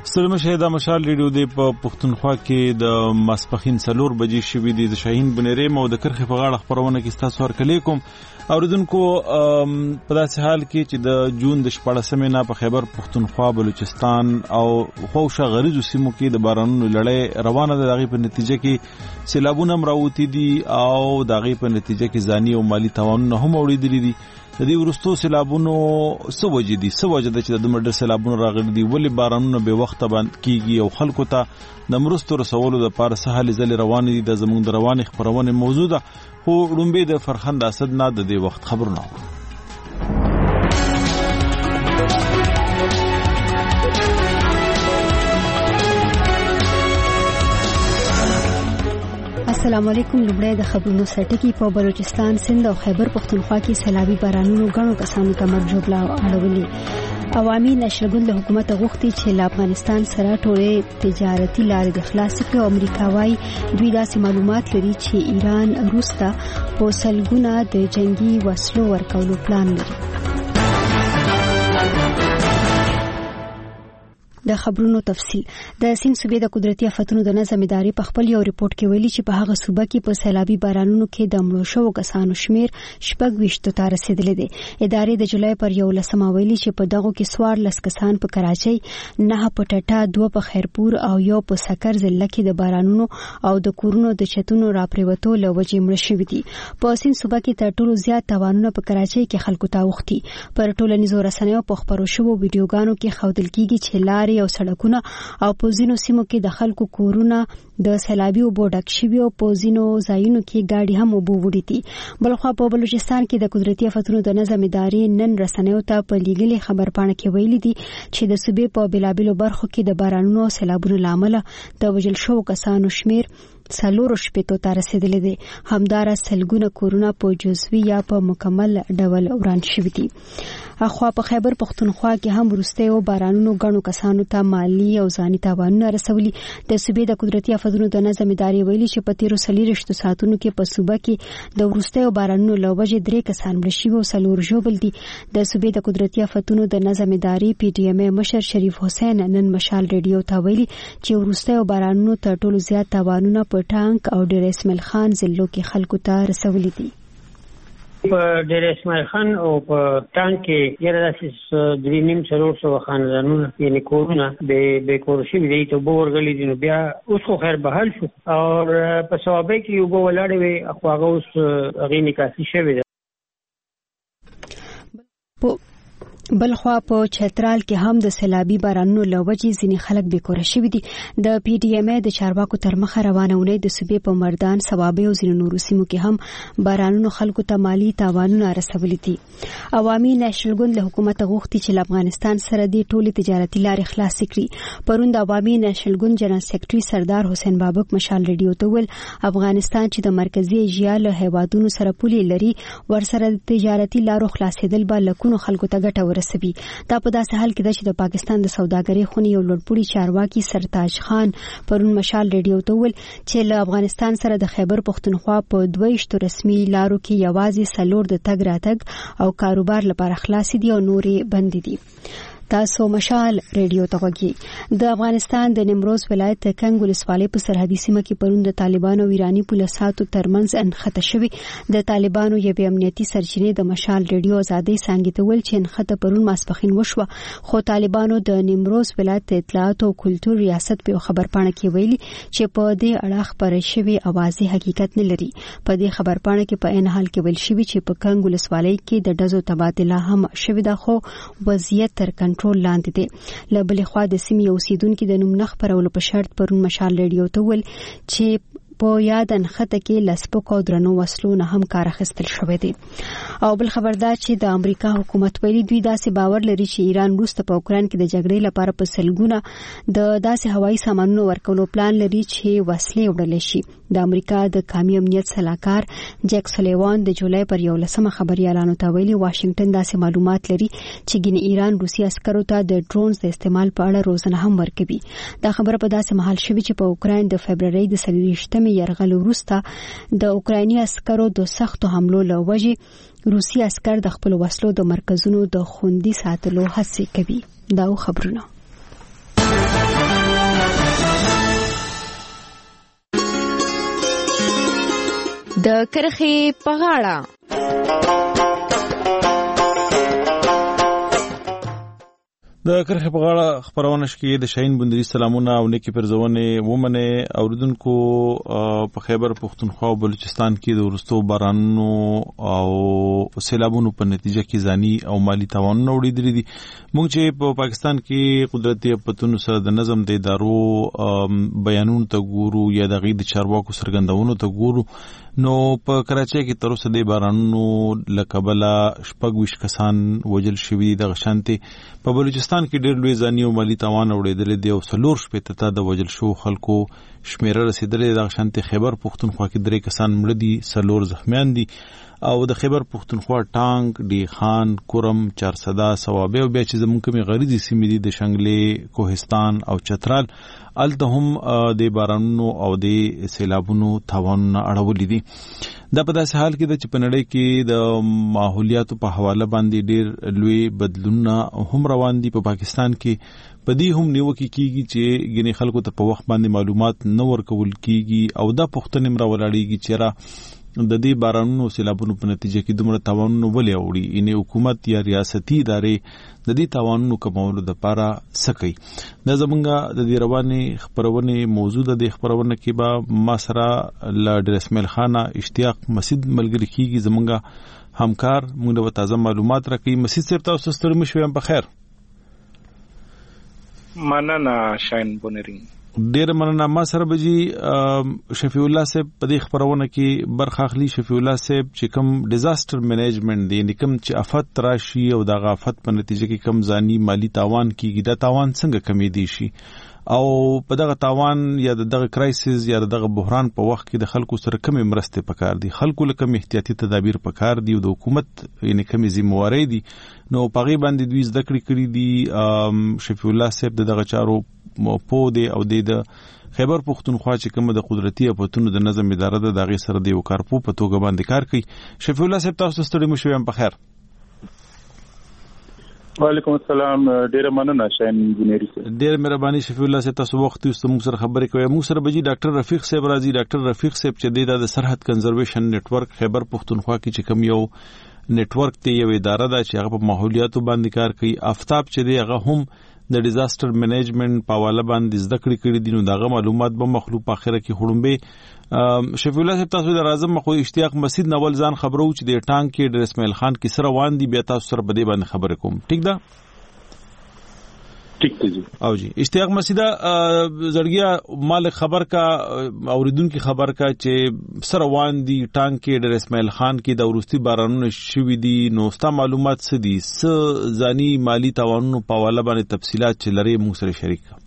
سلام شه د مشال ریډیو د پښتونخوا کې د ماسپخین 4 بجې شوې دي د شاهین بنری مو د کرخه په غاړه خبرونه کې تاسو ورکړی کوم اوریدونکو په داسې حال کې چې د جون د 14مې نه په خیبر پښتونخوا بلوچستان او خوشه غریزو سیمو کې د بارانونو لړۍ روانه ده. دغه په نتیجه کې سیلابونه مراوتی دي او دغه په نتیجه کې ځاني او مالی تاوانونه هم اوریدلي دي. د دې ورستو سیلابونو سوجې دي سوجې د چې د مډر سیلابونو راغلي دي ولې بارانونه به وخت باندې کیږي او خلکو ته د مرستو رسولو د پاره سهال ځل روان دي د زموږ د رواني خبرونه موجوده خو رومبه د فرخند اسد نه د دې وخت خبرونه. السلام علیکم. لومړی د خبرونو سرټکی په بلوچستان، سند او خیبر پښتونخوا کې سیلابي بارانونو غنو کسانو ته مرګ جوړلا اړولې. عوامي نشل ګوند له حکومت غوښتي چې له افغانستان سره ټولې تجارتي لارې د خلاص کړي او امریکا وايي دوی داسې معلومات لري چې ایران روس ته په سلګونه د جنگي وسلو ورکولو پلان لري. د خبرونو تفصیل. د سیند صوبې د قدرتي آفتونو د نظم ادارې په خپل یو ریپورت کې ویلي چې په هغه صوبه کې په سیلابي بارانونو کې د مړو شوو کسانو شمیر 26 ته رسیدلی دی. ادارې د جولای پر 11 ویلي چې په دغه کې 14 کسان په کراچۍ، 9 په ټټا، 2 په خیرپور او 1 په سکر ضلع کې د بارانونو او د کورونو د چتونو راپریوتو له وجې مړه شوي دي. په سیند صوبه کې تر ټولو زیات تاوانونه په کراچۍ کې خلکو ته اوښتي. پر ټولنیزو رسنیو په خبرو شوو ویډیوګانو کې ښودل کیږي چې لارې او سړکونه او په ځینو سیمو کې د خلکو کورونه د سیلابي اوبو ډک شوي او په ځینو ځایونو کې ګاډي هم اوبو وړي دي. بلخوا په بلوچستان کې د قدرتي آفتونو د نظم ادارې نن رسنیو ته په لیږلي خبرپاڼه کې ویلي دي چې د صوبې په بېلابېلو برخو کې د بارانونو او سیلابونو له امله د وژل شوو کسانو شمیر 4 ته رسیدلی دی. همدارا سلګونه کورونه په جزوي یا په مکمل ډول وران شوي دي. اخوا په خیبر پښتونخوا کې هم وروستیو بارانونو غنو کسانو ته مالی او ځاني تاوانونه رسولي. د صوبې د قدرتي آفتونو د نظم ادارې ویلي چې په 13 ساعتونو کې په صوبه کې د وروستیو بارانونو له وجې 3 کسان مړه شوي او 4 ژوبل دي. د صوبې د قدرتي آفتونو د نظم ادارې پی ټی ایم ای مشر شریف حسین نن مشال ریډیو ته ویلي چې وروستیو بارانونو تر ټولو زیات تاوانونه په ټانک او ډیر اسماعیل خان ضلعو کې خلکو ته رسولي دي. په ډیر اسماعیل خان او په ټانک کې یره داسې 3.5 خاندانونه یعنی کورونه به کور شي دی ته بورغلي دي. بیا اوس خو خیر بحال شو او په ثوابه کې یو ولاړ وي اخواغه اوس غي نکاسي شوی دی. بلخوا په چترال کې هم د سیلابي بارانونو له وجې ځینې خلک بېکوره شوي دي. د پی ټی ایم ای د چارواکو تر مخه روانه اونۍ د صوبې په مردان، صوابۍ او ځینو نورو سیمو کې هم بارانونو خلکو ته مالي تاوانونه رسولي دي. عوامي نشل ګوند له حکومت غوښتي چې له افغانستان سره د ټولې تجارتي لارې خلاصې کړي. پرون د عوامي نشل ګوند جنرال سیکرټري سردار حسین بابک مشال ریډیو ته ویل افغانستان چې د مرکزي ایشیا له هیوادونو سره پولې لري ورسره د تجارتي لارو خلاصېدل به لکونو خلکو ته ګټه ورسوي. دا په داسې حال کې ده چې د پاکستان د سوداګرۍ خونې یو لوړپوړي چارواکي سرتاج خان پرون مشال ریډیو ته ویل چې له افغانستان سره د خیبر پښتونخوا په 22 رسمي لارو کې یوازې 4 د تګ راتګ او کاروبار لپاره خلاص دي او نورې بند دي. تاسو مشال ریډیو ته وګورئ. د افغانستان د نیمروز ولایت کنګ ولسوالۍ په سرحدي سیمه کې پرون د طالبانو او ایراني پولیسو ترمنځ انخته شوې. د طالبانو یو امنیتي سرچینې د مشال ریډیو ازادي څنګه ته ویل چې انخته پرون ماسپخین وشوه خو طالبانو د نیمروز ولایت اطلاعات او کلتور ریاست په خبرپاڼه کې ویلي چې په دې اړه خبرې شوې اوازې حقیقت نه لري. په دې خبرپاڼه کې په عین حال کې ویل شوی چې په کنګ ولسوالۍ کې د ډزو تبادله هم شوې ده خو وضعیت تر کنټرول لاندې دي. له بلې خوا د سیمې اوسیدونکو د نوم نه خپرولو په شرط پرون مشال ریډیو ته ویل چې په یاد انخته کې لسپک او درنو وسلو نه هم کار اخیستل شوی دی. او بل خبردار چې د امریکا حکومت ویلي دوی داسې باور لري چې ایران روس ته په اوکران کې د جګړې لپاره په سلګونه د داسې هوایي سامانونو ورکولو پلان لري چې وسلې وړل شي. د امریکا د قومي امنیت سلاکار جیک سلیوان د جولای پر 11 خبري اعلان ته ویلي واشنگټن داسې معلومات لري چې ګینه ایران روسي عسکرو ته د ډرونز د استعمال په اړه روزنه هم ورکوي. دا خبره په داسې محل شوی چې په اوکران د فبرवरी د 23 یرغل وروسته د اوکرایني عسکرو د سختو حملو له وجې روسي عسکر د خپل وسلو د مرکزونو د خوندي ساتلو هڅه کوي. دا خبرونه د کرخې په غاړه. د کرخې په غاړه خبرونه شکې د شاهین بندري سلامونه او نیکی پرزونه ومنه اوریدونکو په خیبر پختونخوا او بلوچستان کې د ورستو بارانونو او سیلابونو په نتیجه کې ځاني او مالی تاوانونه وړي دي. موږ چې په پاکستان کې قدرتي افتونو سره د نظم د ادارو بیانونو ته ګورو یا د غید چارواکو سرګندونو ته ګورو نو په کراچۍ کې تر اوسه د بارانونو لکبلا شپږ کسان وجل شوي د غشانتي په بلوچستان کې ډېر لوی ځاني او مالی تاوان وړي دي او سلور شپې ته د وجل شو خلکو شمیره رسیدلې د غشانتي خیبر پختونخوا کې 3 کسان مړه دي سلور زخمیان دي او د خیبر پختونخوا ټانک ډی خان کورم چارسدا ثوابه او بیا چې زمونږ کومي غریزي سیمې دي د شنګلې کوهستان او چترال الته هم د بارانونو او د سیلابونو تاوانونه اړولې دي. دا په داسې حال کې د چپنړې کې د ماحولیاتو په حواله باندې ډېر لوی بدلونونه هم روان دي په پاکستان کې. په دې هم نیوکه کیږي چې ګنې خلکو ته په وخت باندې معلومات نه ورکول کیږي او دا پښتنې مر ولاړيږي چې را د دې بارانونو سیلابونو په نتیجه کې دومره تاوانونه ولې اوړي ان حکومت یا ریاستي ادارې د دې تاوانونو کمولو لپاره سکی. دا زمونږه د دې روانې خبرونه موضوع د خبرونه کې با ما سره ل ډرسمل خانه اشتیاق مسجد ملګری کیږي زمونږه همکار موږ د تازه معلومات راکې. مسجد صاحب تاسو ستړي مشوي په خیر. مننه شاین بونری. ډیر مننه. ما سره بجی شفیع الله صاحب په دې خبرونه کې برخه اخلي. شفیع الله صاحب چې کوم ډیزاستر منیجمنت دی یعنی کوم چې آفت راشي او د آفت په نتیجه کې کم ځاني مالی تاوان کیږي دا تاوان څنګه کمی دي شي او په دغه تاوان یا دغه کرایسس یا دغه بحران په وخت کې د خلکو سره کم مرسته پکار دي خلکو لکه احتیاطي تدابیر پکار دي او د حکومت یعنی کم ذمہواری دي نو پغی باندې دوی زده کړی دي. شفیع الله صاحب دغه چارو په دې او د خیبر پختونخوا چې کوم د قدرتي افتونو د نظم اداره د دغه سره د وکارپو په توګه باندې کار کوي. شفیع الله صاحب تاسو ستړي مشوي په خیر. وعلیکم السلام. ډیر مننه شاین بونری. ډیر مهرباني شفیع الله صاحب تاسو وخت یې موږ سره خبرې کوي. موږ سره بجی ډاکټر رفیق صاحب راځي. ډاکټر رفیق صاحب چې د سرحد کنزرویشن نیټورک خیبر پختونخوا کې چې کوم یو نیټورک ته یو اداره ده چې هغه په ماحولیاتو باندې کار کوي. آفتاب چې دی هغه هم د ډیزاستر منیجمنت په حواله باندې زده کړی دي نو دغه معلومات به مخلوق په اخره کې خړومبه. شفیع الله صاحب تاسو د راځم خو اشتیاق مسجد نول ځان خبرو چې د ټانک کې د اسماعیل خان کې سره وان دي بیا تاسو سره بده باندې خبرې کوم. ٹھیک ده ٹھیک دی او جی اشتیاق مسجد زړګیا مالک خبر کا اوریدونکو خبر کا چې سره وان دي ټانک کې د اسماعیل خان کې د ورستي بارانونو شوي دي نو ستا معلومات څه دي څه ځاني مالی تاوانونو په حواله باندې تفصيلات چې لري موږ سره شریک کړه.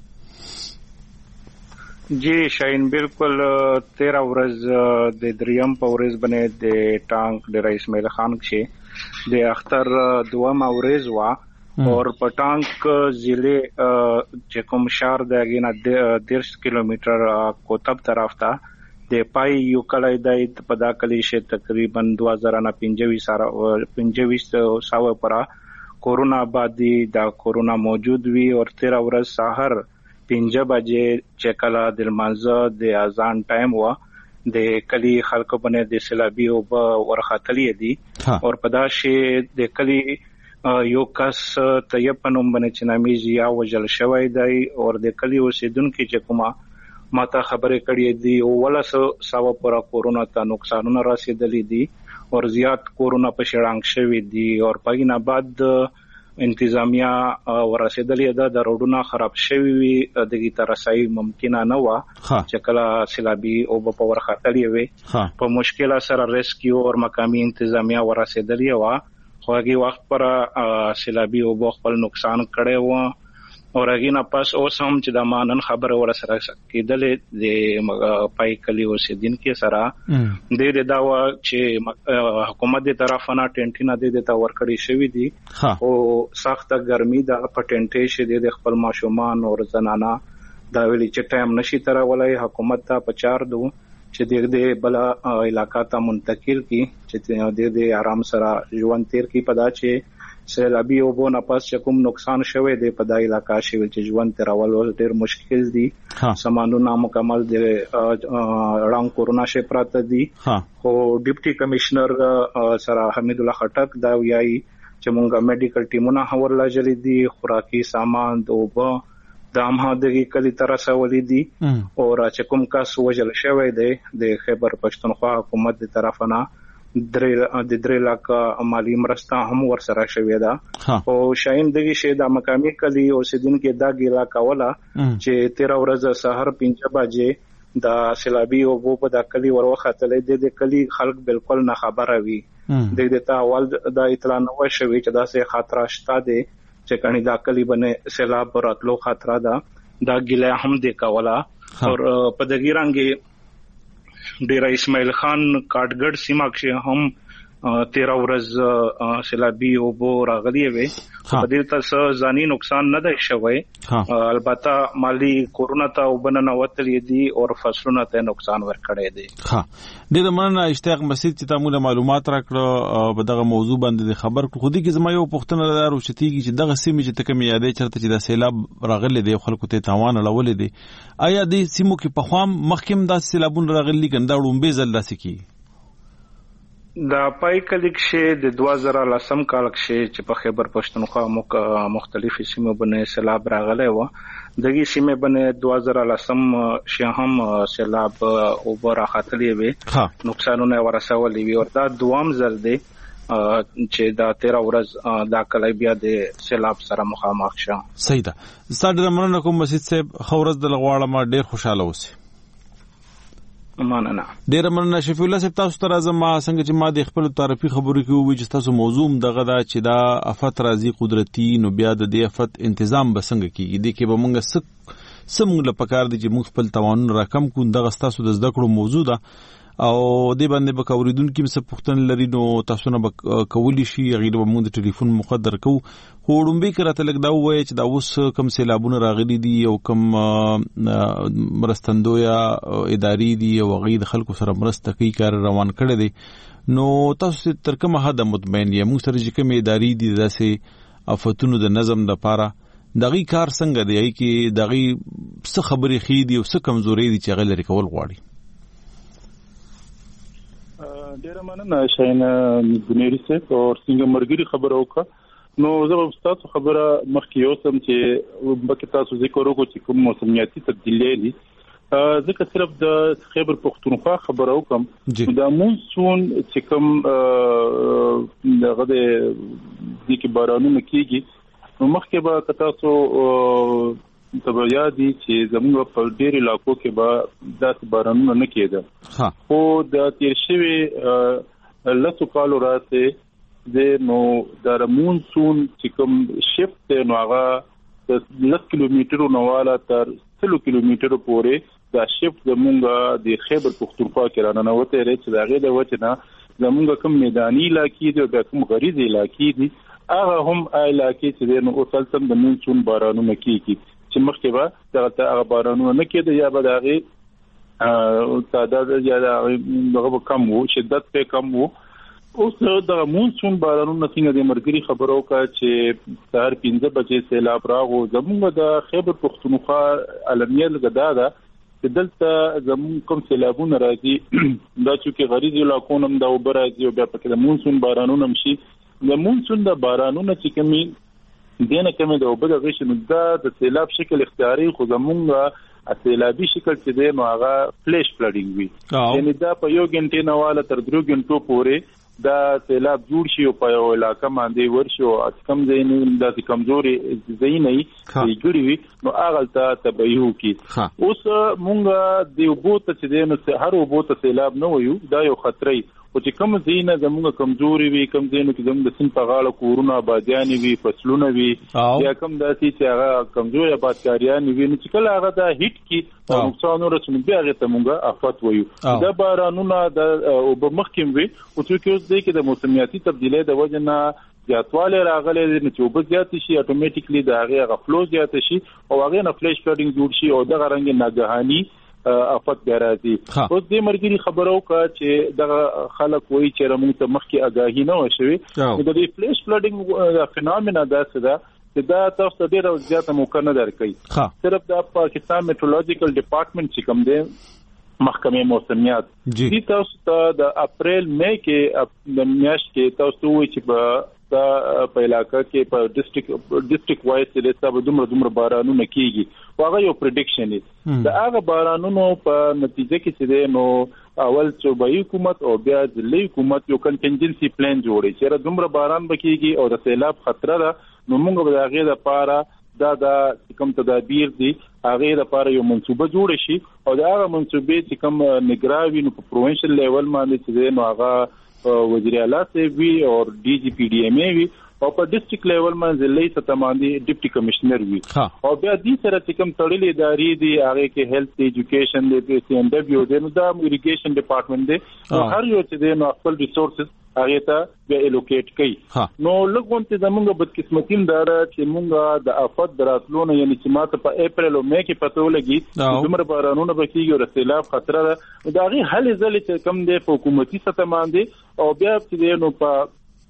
جی شاین بالکل 13 ورځ د دریم په ورځ باندې د ټانک د اسماعیل خان کې د اختر دوه ورځ وا اور پټانک ضلع چې کوم شهر د غینا 10 کیلومتر کوتب طرف ته د پای یو کلی د پدا کلی شه تقریبا 2025 ساوه پر کورونا آبادی دا کورونا موجود وی اور 13 ورځ سحر 5 بجې چې کلا د منځ د اذان ټایم وا د کلی خلکو باندې د سیلابي او ورخاتلی دي اور پدا شه د کلی یو کس طیب پنوم باندې چې نامې یا وجل شوی دی اور د کلی اوسیدونکو چې کومه ماته خبرې کړې دي او ولا ساوه پر کورونا ته نقصانونه رسیدلې دي اور زیات کورونا په شړنګ شوی دي اور پاینه بعد انتظامیه ورسېدلې ده د روډونو خراب شوی وي دغه ترسای ممکن نه و چې کله سیلابي او په ورخاتلی وي په مشکل سره ریسکیو اور مقامی انتظامیه ورسېدلې و خو هغه وخت پر سیلابي او خپل نقصان کړي و اور هغه نه پس اوس هم چې د مانن خبره ورسره کېدلې د پای کلی اوسیدونکو سره د داوا چې حکومت د طرفه ټینټینا د تا ورکړی شوی دي او سخت ګرمي د پټنټې شه د خپل ماشومان او زنانه دا ویلي چې ټایم نشي تر ولای حکومت ته پچار دو چې د بل علاقہ ته منتقل کی چې د آرام سره ژوند تیر کی پدا چې سیلابي اوبو نه پس چې کوم نقصان شوی دی په دای علاقہ شوی چې ژوند تیرول ډېر مشکل دي سامانونه مکمل دي رنګ کورونا شي پراته دي خو ډیپټي کمشنر سره حمید الله خټک دا ویایي چې مونږه میډیکل ټیمونه حواله جری دي خوراکي سامان دوبه د امهدګي کلی ترسه ولیدي او چې کوم کس وجل شوی دی د خیبر پښتونخوا حکومت دی طرفنا د 3 لک مالی مرسته هم ورسره شوی دا او شاین دغه شی د مقامی کلی اوسیدونکو د ګیلا کوله چې 13 ورځ سحر 5 بجې د سیلابي او په د کلی وروختلې د کلی خلک بالکل نه خبره وي د اول د اطلاع نو شوی چې دا سه خطر شته دي چې کني دا کلی باندې سیلاب راتلو خطر دا ګیله هم د کوله او په دغه رنګ ډیر اسماعیل خان کاټګړ سیمه کې هم 13 ورځ سیلابي او بو راغلي وي په دې تاسو ځاني نقصان نه دی شوی البته مالی کورونا ته وبننه وتلې دي او فصلونو ته نقصان ورکړی دی د مننه اشتیاق مسجد چې تاسو معلومات راکړو په دغه موضوع باندې خبر کړو خو دې کې زما یو پوښتنه لرم چې تیږي چې دغه سیمه چې تکمه یادې چرته چې د سیلاب راغلي دی خلکو ته تاوان لولې دي آیا د سیمو کې په خوام مخکیم د سیلابون راغلي کنده وړومبه ځل داسې کی دا پای کلیک شه د 2010 کال کې چې په خیبر پښتونخوا مختلفې سیمو باندې سیلاب راغلی و دغه سیمه باندې 2010 شه هم سیلاب او راخاتلې وي نقصانونه ورسولې وي او دا دوام ځل دی چې دا 13 ورځ دا کله بیا د سیلاب سره مخامخ شه صحیح ده ستاسو مننه کوم مسجد صاحب خورز د لغواړه ما ډیر خوشاله اوسئ مننه ډیر مننه شفیع الله صاحب تاسو ته راځم ما څنګه چې ما د خپل تعریفي خبرو کې وی چې تاسو موضوع دغه دا چې دا افت راځي قدرتي نو بیا د دې افت تنظیم بسنګ کیږي د کې به مونږ سمږ له پکار دي چې موږ خپل توان راکم کو دغه تاسو د زده کړو موضوع ده او دې باندې به کوریدونکو څه پوښتنه لري نو تاسو نه کولی شي غیر به موږ د ټلیفون مقدر کو خو ډومبي کراته لګ دا وای چې دا اوس کم سیلابونه راغلي دي او کم مرستندویا اداري دي او غیر خلکو سره مرسته کوي کار روان کړي دي نو تاسو تر کومه حد مطمئن یې موږ سره چې کوم اداري دي داسې افتونو د نظم د پاره دغه کار څنګه دی چې دغه څه خبرې خېدي او څه کمزوري دي چې غل لري کول غواړي ډیر مننه شاینه بنيري صاحب او څنګه مرګري خبره وکړه نو زه به تاسو خبره مخکې اوسم چې بکه تاسو ذکر وکړو چې کوم موسمیاتي تبدیلی دي ځکه صرف د خیبر پښتونخوا خبره وکم د مونسون چې کوم دغه د کې بارانونه کیږي نو مخکې به تاسو تبعیا دي چې زموږ په ډېر علاقو کې به داسې بارانونه نه کېده خو د تیر شوي لسو کالو راځي د نو د مونسون چې کوم شفت نو هغه د 10 کیلومترو نواله تر 100 کیلومترو پورې دا شفت زموږ د خیبر پښتونخوا کې رانه وته لري چې داغه د وجه نه زموږ کوم میداني علاقې دي او کوم غریزي علاقې دي هغه هم علاقې چې نو اوسلتم د مونسون بارانونه کیږي چې مخکې به دغه بارانونه نه کېده یا به دغه تعداد یا دغه کم وو شدت په کم وو اوس د مونسون بارانونه څنګه د مرګري خبرو کا چې سهار 15 بجې سیلاب راغو زموږ د خیبر پښتونخوا علمیت غدا ده چې دلته زموږ کوم سیلابونه راځي دا چې غریزي علاقونو د اوبر راځي او بیا پکې د مونسون بارانونه مشي د مونسون د بارانونه چې کمی دینه کومه د وبد غشن د سیلاب شکل اختیاري خو زمونږ سیلابي شکل چې دی نو هغه فلیش فلډینګ وي یعنی دا په یو غنټه نواله تر 3 غنټو پورې دا سیلاب جوړ شي او په یو علاقه باندې ورشي او کم ځای نه د کمزوري ځای نه یې ګړي وي نو هغه ته تبعیو کی اوس مونږ د وبو ته چې دی نو هر وبو ته سیلاب نه ويو دا یو خطرې او چې کوم زینه زموږ کمزوري وي کوم زینو کې زموږ د سن په غاړه کورونه آبادیان وي فصلونه وي یا کوم داسې چې هغه کمزوري آبادکاریان وي نو چې کله هغه د هیټ کې او نقصان ورسونه بیا هغه ته مونږه افات وایو دا بارانونه د او بمخکم وي او چې اوس دی کې د موسمیاتي تبدیلی د وجه نه زیاتواله راغلي نو چې وب زیات شي اتوماتیکلی د هغه فلو زیات شي او هغه نه فلیش فلډینګ جوړ شي او د غرنګ ناګهاني افت بیا راځي. اوس دې مرګري خبرو کا چې دغه خلک وایي چې موږ ته مخکې آگاهي نه وشوي. د دې فلیش فلډینګ فینومینا دا څه ده چې دا تاسو ډیره زیاته موقع نه درکوي. صرف د پاکستان میټرولوژیکل ډپارټمنټ چې کوم دی محکمه موسمیات دې تاسو ته د اپریل مې کې د میاشت کې تاسو وایي چې په علاقہ کې په ډیسټریکټ وایز چې تاسو دومره بارانونه کیږي واغه یو پریډکشن دی. دا هغه بارانونو په نتیجه کې چې نو اول صوبایي حکومت او بیا ځلې حکومت یو کنټینجنسي پلان جوړي چې دومره باران بکیږي او د سیلاب خطر ده. نو موږ به هغه لپاره دا کوم تدابیر دي هغه لپاره یو منصوبه جوړ شي او دا هغه منصوبه چې کوم نگراوی نو په پروینشل لیول باندې چې نو هغه وزیر اعلی سی وی او ډي جی پی ډي ایم ای وی او په ډیسټریکټ لیول باندې لې ستماندي ډیپټي کمشنر وی او بیا دې سره چې کوم تړلې ادارې دي هغه کې هیلث ایجوکیشن دی سی ان ډبلیو دی نو دا اریګیشن ډپارټمنټ دی هر یو چې دی نو خپل ریسورسز هغه ته به الوکیټ کوي. نو لږون ته زموږ بدقسمتي دار چې موږ د افت دراتلونه یعنی چې ماته په اپریل او مې کې پته ولګي دومره بارانونه بکیږي او سیلاب خطر ده. دا غي حل ځل چې کم دی په حکومتي سطح باندې او بیا چې نو په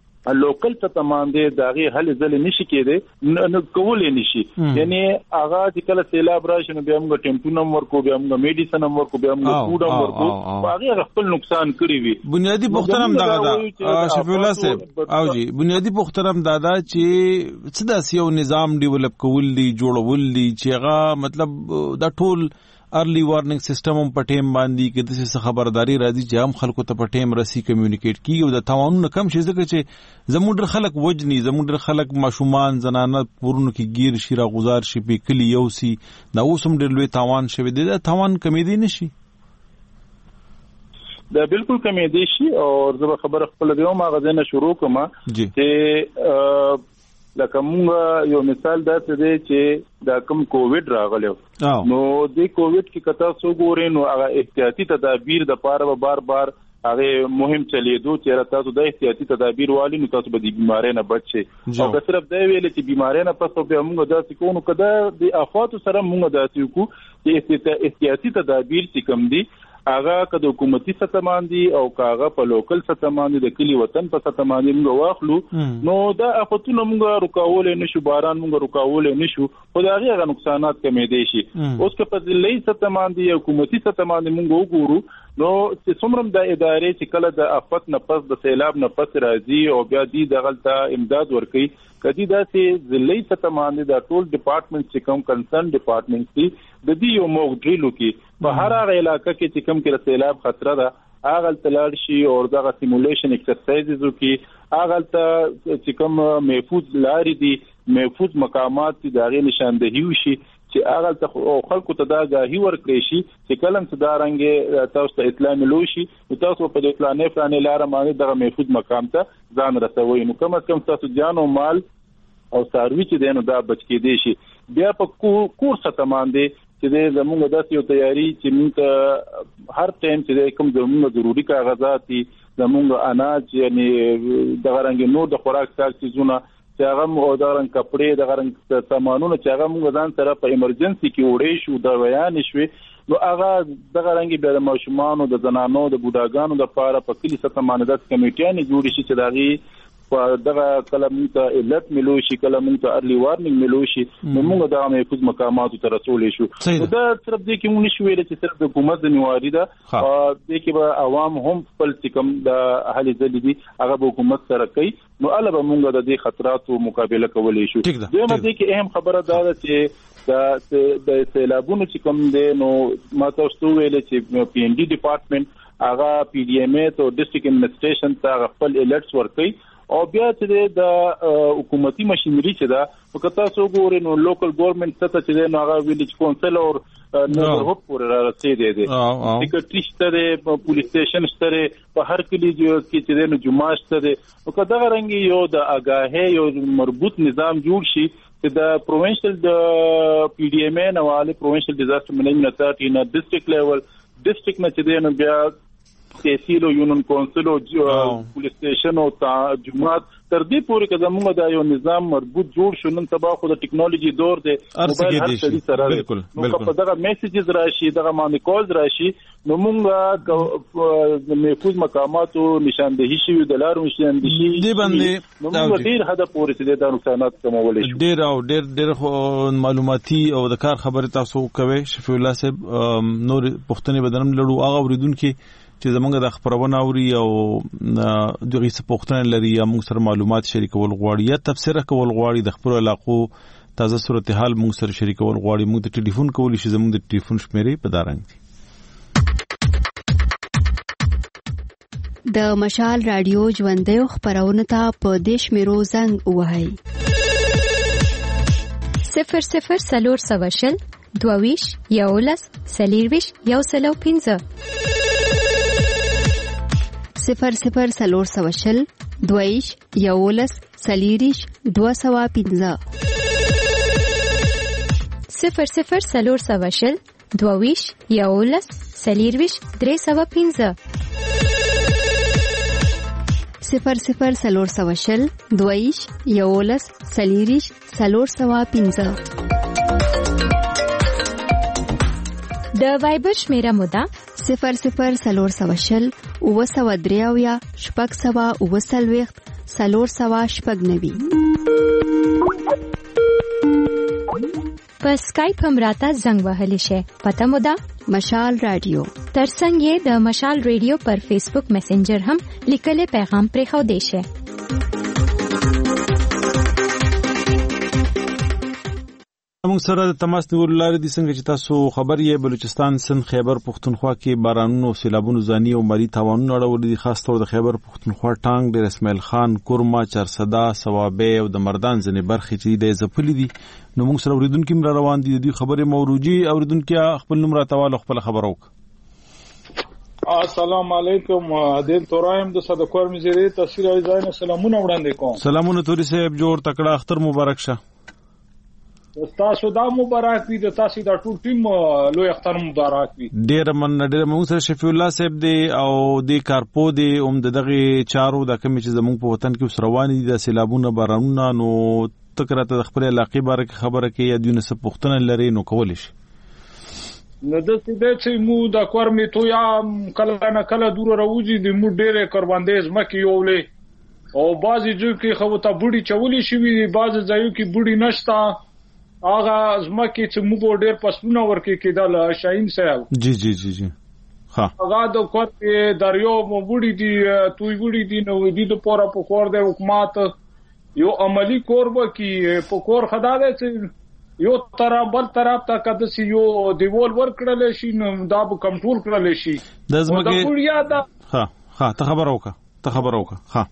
لوکل ته تماندې داغي حل ځل نشي کېده نو کول نشي. یعنی هغه چې کله سیلاب راشي نو بیا موږ ټیمپو نمبر کو بیا موږ میډیسن نمبر کو بیا موږ فود نمبر کو هغه خپل نقصان کړی وي. بنیادی پخترم دغه شفیع الله صاحب او جی بنیادی پخترم دادا چې څه داسې یو نظام ډیولپ کول دي جوړول دي چې هغه مطلب دا ټول ارلی وارننګ سیستم هم په ټیم باندې کې د څه خبرداري راځي چې هم خلکو ته په ټیم راسي کمیونیکیټ کیږي او د توانونو کم شي ځکه چې زموږ خلک وجني زموږ خلک ماشومان زنانه پورونو کې گیر شي را گزار شي په کلی یو سي دا اوس هم ډېر لوی تاوان شوی دی. دا تاوان کمیدي نشي دا بالکل کمیدي شي او زه خبره خپل دیوم هغه ځنه شروع کوم چې لکه مونږ یو مثال داسې دی چې دا کوم کووډ راغلی نو د کووډ کې کته سو ګورې نو هغه احتیاطي تدابیر د پاره بار هغه مهم چلیدو چې تاسو د احتیاطي تدابیر والی نو تاسو به د بیمارۍ نه بچ شئ او که صرف دا ویل چې بیمارۍ نه پس به موږ داسې کوو نو کدا د افات سره موږ داسې کوو چې احتیاطي تدابیر چې کوم دي هغه که د حکومتي سطح باندې او کاغه په لوکل سطح باندې د کلی وطن په سطح باندې موږ واخلو نو دا افتونه موږ رکاول نشو باران موږ رکاول نشو خو دا هغه نقصانات کمې دي شي. اوس که په ځلې سطح باندې حکومتي سطح باندې موږ وګورو نو چې څومره د ادارې چې کله د افت نه پس د سیلاب نه پس راځي او بیا دې دغلطه امداد ورکړي کدی دا چې ځلې سطح باندې د ټول ډپارټمنټ چې کوم کنسرن ډپارټمنټ دي د دې یو موږ ډریلو کې په هر هغه علاقې کې چې کوم کې سیلاب خطر ده هغه تلل شي او دغه سیمولیشن ایکسرسایزز وکي هغه چې کوم محفوظ لارې دي محفوظ مقامات دي دغه نشاندهي وشي چې هغه خلکو ته دا غاهي ورکړي شي چې کلم صدارنګ تاسو ته اطلاع ملوشي او تاسو په دې پلانې لار باندې دغه محفوظ مقام ته ځان رسوي نو کوم تاسو جان او مال او ساروي چې دینو دا بچ کې دي شي. بیا په کورس ته باندې چې زموږ داسې یو تیاری چې موږ هر ټایم چې کوم زموږ ضروري کاغذات دي زموږ اناج یعنی دغه رنګ نور د خوراک ساز چیزونه چې هغه مو د رنګ کپڑے د رنګ سامانونه چې هغه موږ ځان سره په ایمرجنسي کې وړې شو د بیان شوي نو هغه دغه رنګ د ماشومانو د زنانو د بوډاګانو د لپاره په کلی سطح باندې د کمیټیانې جوړې شي چې دغه په دغه کلم ته علت ملوشي کلم ته ارلی وارننګ ملوشي نو موږ د محفوظ مقاماتو ته رسولې شو. دا صرف دې کې مونږ شوې چې صرف د حکومت د نیواري ده دې کې به عوام هم خپل کم د اهل ځل دي هغه به حکومت سره کوي نو البته موږ د دې خطراتو مقابله کولای شو. دغه دې کې اهم خبره ده چې د سیلابونو چې کوم دي نو ما تاسو ویل چې پی ان ډي ډپارټمنټ هغه پی ډي ایم ای ته ډیسټریکټ ایڈمنسټریشن ته خپل الرټس ورکړي او بیا چې د حکومتي ماشينري چې دا په تاسو ګورئ نو لوکل ګورنمنت ته چې نو هغه ویلیج کونسل او نظر پورې را رسیدي دي سیکریټری شته پولیس سټیشن شته په هر کلی کې چې نو جمعه شته او کدا رنګ یو د اگاهه یو مربوط نظام جوړ شي چې د پروینشل د پی ډي ایم ای نواله پروینشل ډیزاستر مینجمنت اتارټي نه ډیسټریکټ لیول ډیسټریکټ نه چې نو بیا تحصیل او یونین کونسل او پولیس سټیشن او جماعت تر دې پورې که زموږ د یو نظام مربوط جوړ شو نن سبا خو د ټیکنالوژي دور دی موبایل هر څه سره بالکل په دغه میسیجز راشي دغه باندې کالز راشي نو موږ د محفوظ مقاماتو نشاندهي شي د لارو نشاندهي دی باندې نو موږ ډیر حد پورې د نقصانات کمولای شو ډیر معلوماتي او د کار خبره تاسو کوي شفیع الله صاحب نور پښتني بدنم لړو هغه اوریدونکو چې زمونږ د خبرونه اوري او دغه څه پوښتنه لري یا موږ سره معلومات شریکول غواړي یا تفسیر کول غواړي د خپل علاقو تازه صورتحال موږ سره شریکول غواړي موږ د ټلیفون کولی شي زمونږ د ټلیفون شمیرې په دارنګ دي د مشال رادیو ژوندۍ خبرونه ته په دیش میرو زنګ وهاي 00 سلور سواشل دوویش یولس سلیرویش یوسلو 15 00 سلور سواشل دویش یولس سلیریش 215 00 سلور سواشل دوویش یولس سلیرویش 315 00 سلور سواشل دویش یولس سلیریش 315 د وایبر شمیره مودا 00 سلور سواشل او سوا دریاویا شپږ سوا او سلويخت سلور سوا شپږ نوي په سکایپ هم راته زنګ وهلی شي پته مودا مشال رادیو ترڅنګ یې د مشال رادیو پر فیسبوک میسنجر هم لیکل پیغام پرې خو دی شي موږ سره د تماس نیولو لارې د څنګه چې تاسو خبر یې بلوچستان سند خیبر پختونخوا کې بارانونو سیلابونو ځاني او مالی تاوانونه اړولي دي خاص تور د خیبر پختونخوا ټانګ د اسماعیل خان کورما چرصدا ثوابه او د مردان ځنې برخې چې د زپلې دي نو موږ سره اوریدونکو مر روان دي د خبرې موروجي اوریدونکو خپل نمبر تاوال خپل خبرو السلام علیکم عادل تورایم د صدقور مزيري تفسیر ایزاین سلامونه وړاندې کوم سلامونه توري صاحب جوړ تکړه اختر مبارک شه تاسو دا مبارک وي د تاسو دا ټول ټیم لوی اختر مبارک وي ډیر موږ سره شفیع الله صاحب دی او د کارپو دی دغه چارو د کمی چې زموږ په وطن کې روان دي د سیلابونو بارانونو نو تکراته د خپل علاقې باره خبره کې یا د نسب پښتنه لري نو کول شي نو د دې چې مو د کورمې تو یا کله نه کله دور راوځي د مو ډېر قرباندیز مکه یولې او بعضی جو کې خو ته بوډي چولې شي بعضی ځایو کې بوډي نشتا آغا زمکه چې موږ ډېر پسونه ورکې کېدل شاهین صاحب جی ها هغه د کوټه دریو وګړي دي توي وګړي دي نو دې د پورا په کور د حکومت یو عملی کور وکي په کور خدای دې یو طرف بل طرف ته کده سی یو دیوال ورکړل شي نو دا به کنټرول کړل شي د زمکه د بوډیا دا ها ته خبر اوکه ها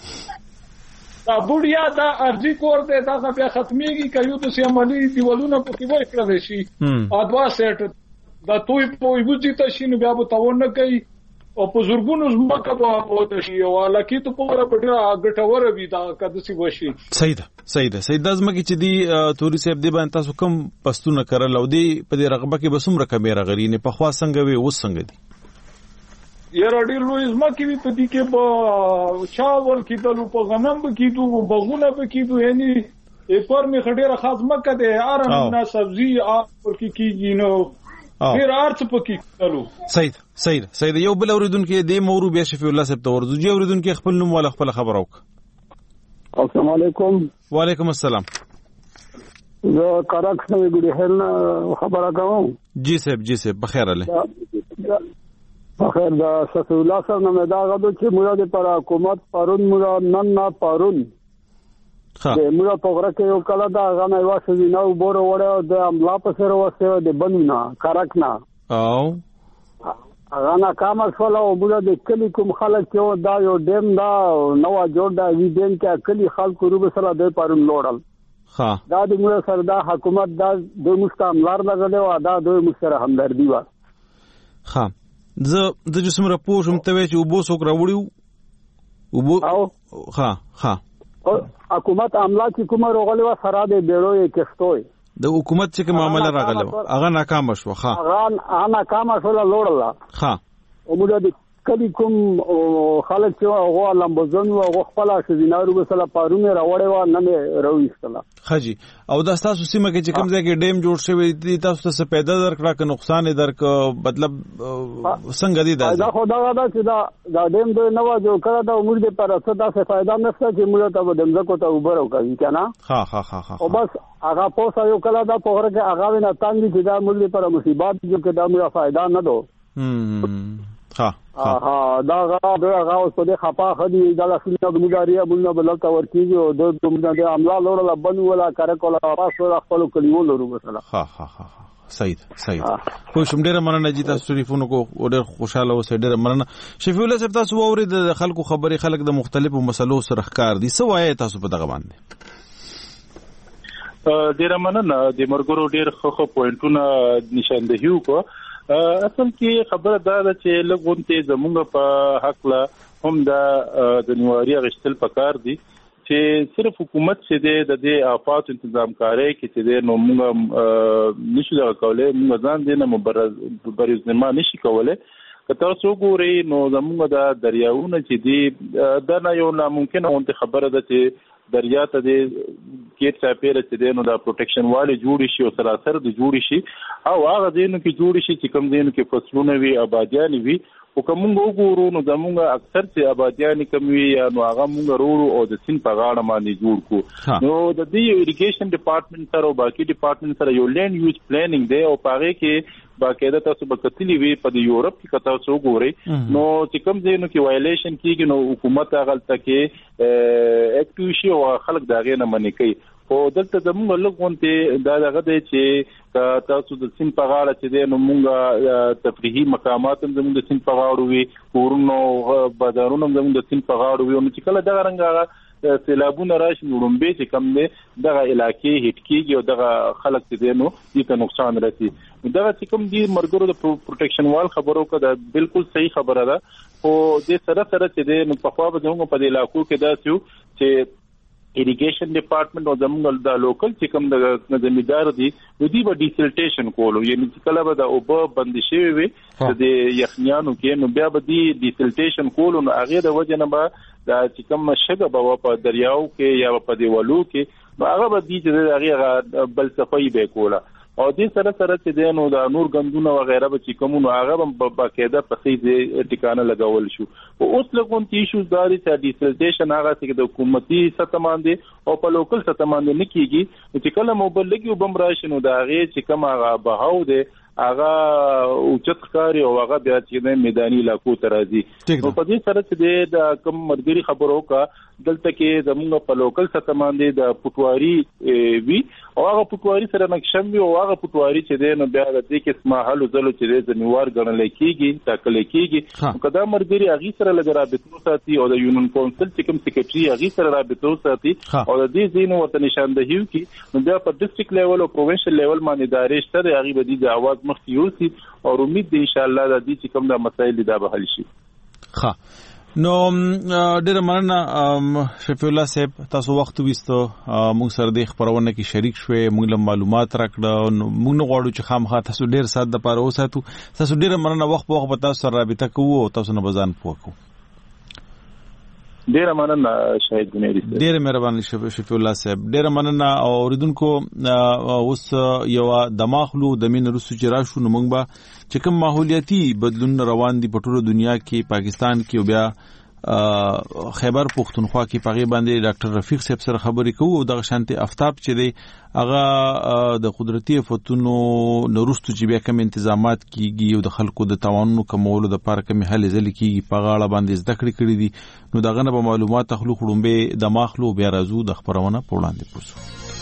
دا بوډیا دا ارزي کور دې دا بیا ختميږي کيو د سیمالي دیوالونه په کې ورکړل شي ادوا سیټ دا توي په وځي ته شي نو بیا به تاونه کوي او په زورګونو زمکه په وته شي او لکه ته په پټه غټور وي دا کده سی وشي صحیح ده د زمکه چې دی توري صاحب دی باندې تاسو کوم پښتون کړل او دی په دې رغبه کې بسوم رقم راغري نه په خوا څنګه وي اوس څنګه دی یاره ډیر لوی زمکه وي په دې کې په چاول کې دلو په غنم کې دوه بغونه کې دوه یعنی ایپر می خډيره خاص مکه ده ارم نه سبزی اور کې نو ډیر ارڅ پکې دلو صحیح یو بل اوریدونکو د مورو بیا شفیع الله صاحب ته ورځو جوړ اوریدونکو خپل نوم ولا خپل خبر اوک السلام علیکم وعلیکم السلام زه کارک سره ګډه هرنا خبره کوم جی صاحب بخیر الله بخیر دا شفیع الله صاحب نه دا غوډه چې موږ د پر حکومت پرون موږ نن نه پرون د موږ په غره کې یو کله دا غنه واسه نو بور وړه د املا په سره واسه د بنونا کارکنا او غانا کامل فلا او موږ د کلی کوم خلک چې دا یو ډیم دا نو جوړ دا وی ډیم کې کلی خلک روب سره د پرون لوړل دا د موږ سره دا حکومت دا د مستعمر لګلو دا د موږ سره همدردی و د جسم را پوښم ته چې وبو څوک راوړیو وبو ها حکومت عمله چې کومه روغلې و سره د بیرو یې کښتوي د حکومت چې کوم عمله راغله هغه ناکام شو هغه ناکام شو لوړله او موږ د کلی کوم خلک چې هغه لمبزون او هغه خپل شزینارو وسله پارونه راوړې و نه راوېستله. خجی او دا تاسو سیمه کې چې کوم ځای کې ډیم جوړ شوی دی تاسو ته څه پیدا درکړه که نقصان درک مطلب څنګه دی دا خدا دا چې دا ډیم د نو جوړ کړه دا موږ د پر څه دا فائدہ نشته چې موږ ته د مزکو ته وبرو کوي کنه. ها او بس هغه پوسه یو کله دا پوره کې هغه نه تانګي چې دا موږ پر مصیبت جو کې دا موږ فائدہ نه دو. ها دا هغه اوس په دې خپا خدي دا لاسونه د مګاریا بلنه بلته ورکیږي او د د عمله لور لا بنو ولا کار کوله تاسو خپل کلیو لرو مثلا. ها صحیح خو شم ډیره مننه چې تاسو ټلیفون کو ډیر خوشاله اوسئ. ډیره مننه شفیع الله صاحب. تاسو اورید د خلکو خبري خلک د مختلفو مسلو سره ښکار دي څه وایي تاسو په دغه باندې؟ ډیره مننه د مرګرو ډیر خو پوینټونه نشاندهي وکړه. اصل کې خبره دا ده چې لګونته زمونږ په حق لا هم د نیواري غشتل پکار دي چې صرف حکومت چې د دې آفات تنظیم کاری کې چې نو موږ نشو دا کولای موږ ځان دې نه مبرز نه نشي کولای. که تاسو ګورئ نو زمونږ د دریاونه چې دي دا نه یو ناممکنه اونته خبره ده چې دریا ته د کېټ چاپیره چې دی نو دا پروټیکشن والي جوړ شي او سراسر د جوړ شي او هغه دینو کې جوړ شي چې کوم دینو کې فصلونه وي آبادیان وي او کوم وګورو نو زمونږ اکثر چې آبادیان کم وي یا نو هغه مونږ ورو او د سین په غاړه باندې جوړ کو. نو د دې اریګیشن ډپارټمنټ سره او باقي ډپارټمنټ سره یو لینډ یوز پلانینګ دی او پاره کې باقاعده تاسو به کتلی وی په یورپ کې کتا څو ګوري نو چې کوم ځینو کې وایلیشن کیږي نو حکومت هغه تلته اکټیو شي او خلک داغه نه منې کوي. او دلته زموږ لږونته دا دغه دی چې تاسو د سین په غاړه چې دی نو موږ تفریحي مقامات هم زموږ د سین په غاړه وي کورونو بازارونو هم زموږ د سین په غاړه وي او چې کله دغه رنګه سیلابونه راشي وړومبه چې کم دی دغه علاقې هټ کیږي او دغه خلک چې دی نو دې ته نقصان رسي. دغه چې کوم دی مرګرو د پروټیکشن وال خبرو کده بالکل صحیح خبره ده. او د سره چې دی نو په خوا به زموږ په علاقو کې دا چې اریګیشن ډپارټمنټ او زموږ د لوکل چې کوم د نظامدار دي دوی به ډیسلټیشن کولو یعنی چې کله به د اوبه بند شي وي د یخنیانو کې نو بیا به دی ډیسلټیشن کولو نو هغه د وجه نه به دا چې کوم شګه به په دریاو کې یا په دیوالو کې نو هغه به دی چې هغه بل صفای به کوله او دې سره چې د نو د نور غندونه و غیره به چې کوم نو هغه په باقاعده په سي ټکانه لګول شو. او اوس لګون تی شو داري چې ډیسلټیشن هغه چې د حکومتي سطح باندې او په لوکل سطح باندې نه کیږي چې کله موبایل لګي وبم راشي نو دا هغه چې کوم هغه بهاو دی هغه اوچت کاری او هغه بیا چې د میداني علاقو ته راځي. نو په دې سره چې د کوم مرګري خبرو کا دلته کې زموږ په لوکل سطح باندې د پټواري وی او هغه پټواري سره نقشم وی او هغه پټواري چې د نو بیا د دې کې اسماحل زلو چې د نیوار غنل کېږي تاکل کېږي کدا مرګري هغه سره لګ رابطو ساتي او د یونین کونسل چې کوم سیکریټري هغه سره رابطو ساتي او د دې زینو ورته نشاندهي کی نو بیا په ډیسټریکټ لیول او پروینشل لیول باندې ادارې شته هغه به د اواز مخکې یوسي او امید دی ان شاء الله د دې چې کوم د مسایل دا به حل شي. ښه نو ډیره مننه شفیع الله صاحب تاسو وخت وستو موږ سره د خبرونه کې شریک شوي موږ له معلومات راکړه موږ نه غواړو چې خامخا تاسو ډیر سات د پاره وساتو. تاسو ډیره مننه وخت په وخت به تاسو سره رابطه کوو او تاسو نه بزان پوکو. ډیره مننه شاهد بنيري صاحب. ډیره مهرباني شفیع الله صاحب. ډیره مننه اوریدونکو اوس یو دماغلو د مين روسو چې راشو نو موږ به چې کوم ماحولیاتي بدلون روان دي په ټوله دنیا کې پاکستان کې بیا خیبر پختونخوا کې پغې باندې ډاکټر رفیق صاحب سره خبرې کوو. د شانتي افتاب چې دی هغه د قدرتي فتونو نورستو چې بیا کوم انتظامات کیږي او د خلکو د توانونو کمولو د پاره کوم حل ځل کیږي په غاړه باندې زده کړې دي نو دغه نه به معلومات تخلو خړومبه د ماخلو بیا راځو د خبرونه په وړاندې پوسو.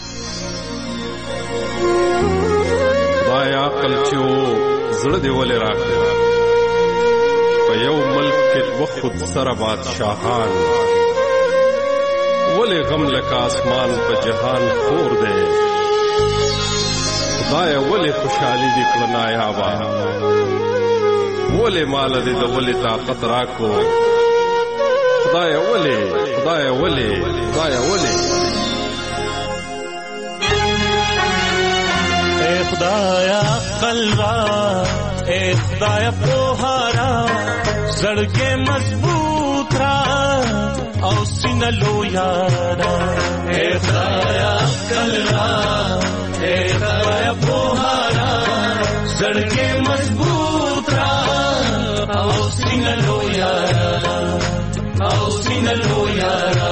وایا کلچو زړه دی ولې راکړه په یو ملک کې وخت سره بادشاہان ولې غم لکه اسمان په جهان خور دی خدای ولې خوشحالي دې کړنا یابا ولې مال دې د ولې طاقت راکو خدای ولې اے خدایا عقل را اے خدایا پوهارا زړګې مضبوط را او سینه لویا را اے خدایا کلا اے خدایا پوهارا زړګې مضبوط را او سینه لویا را او سینه لویا را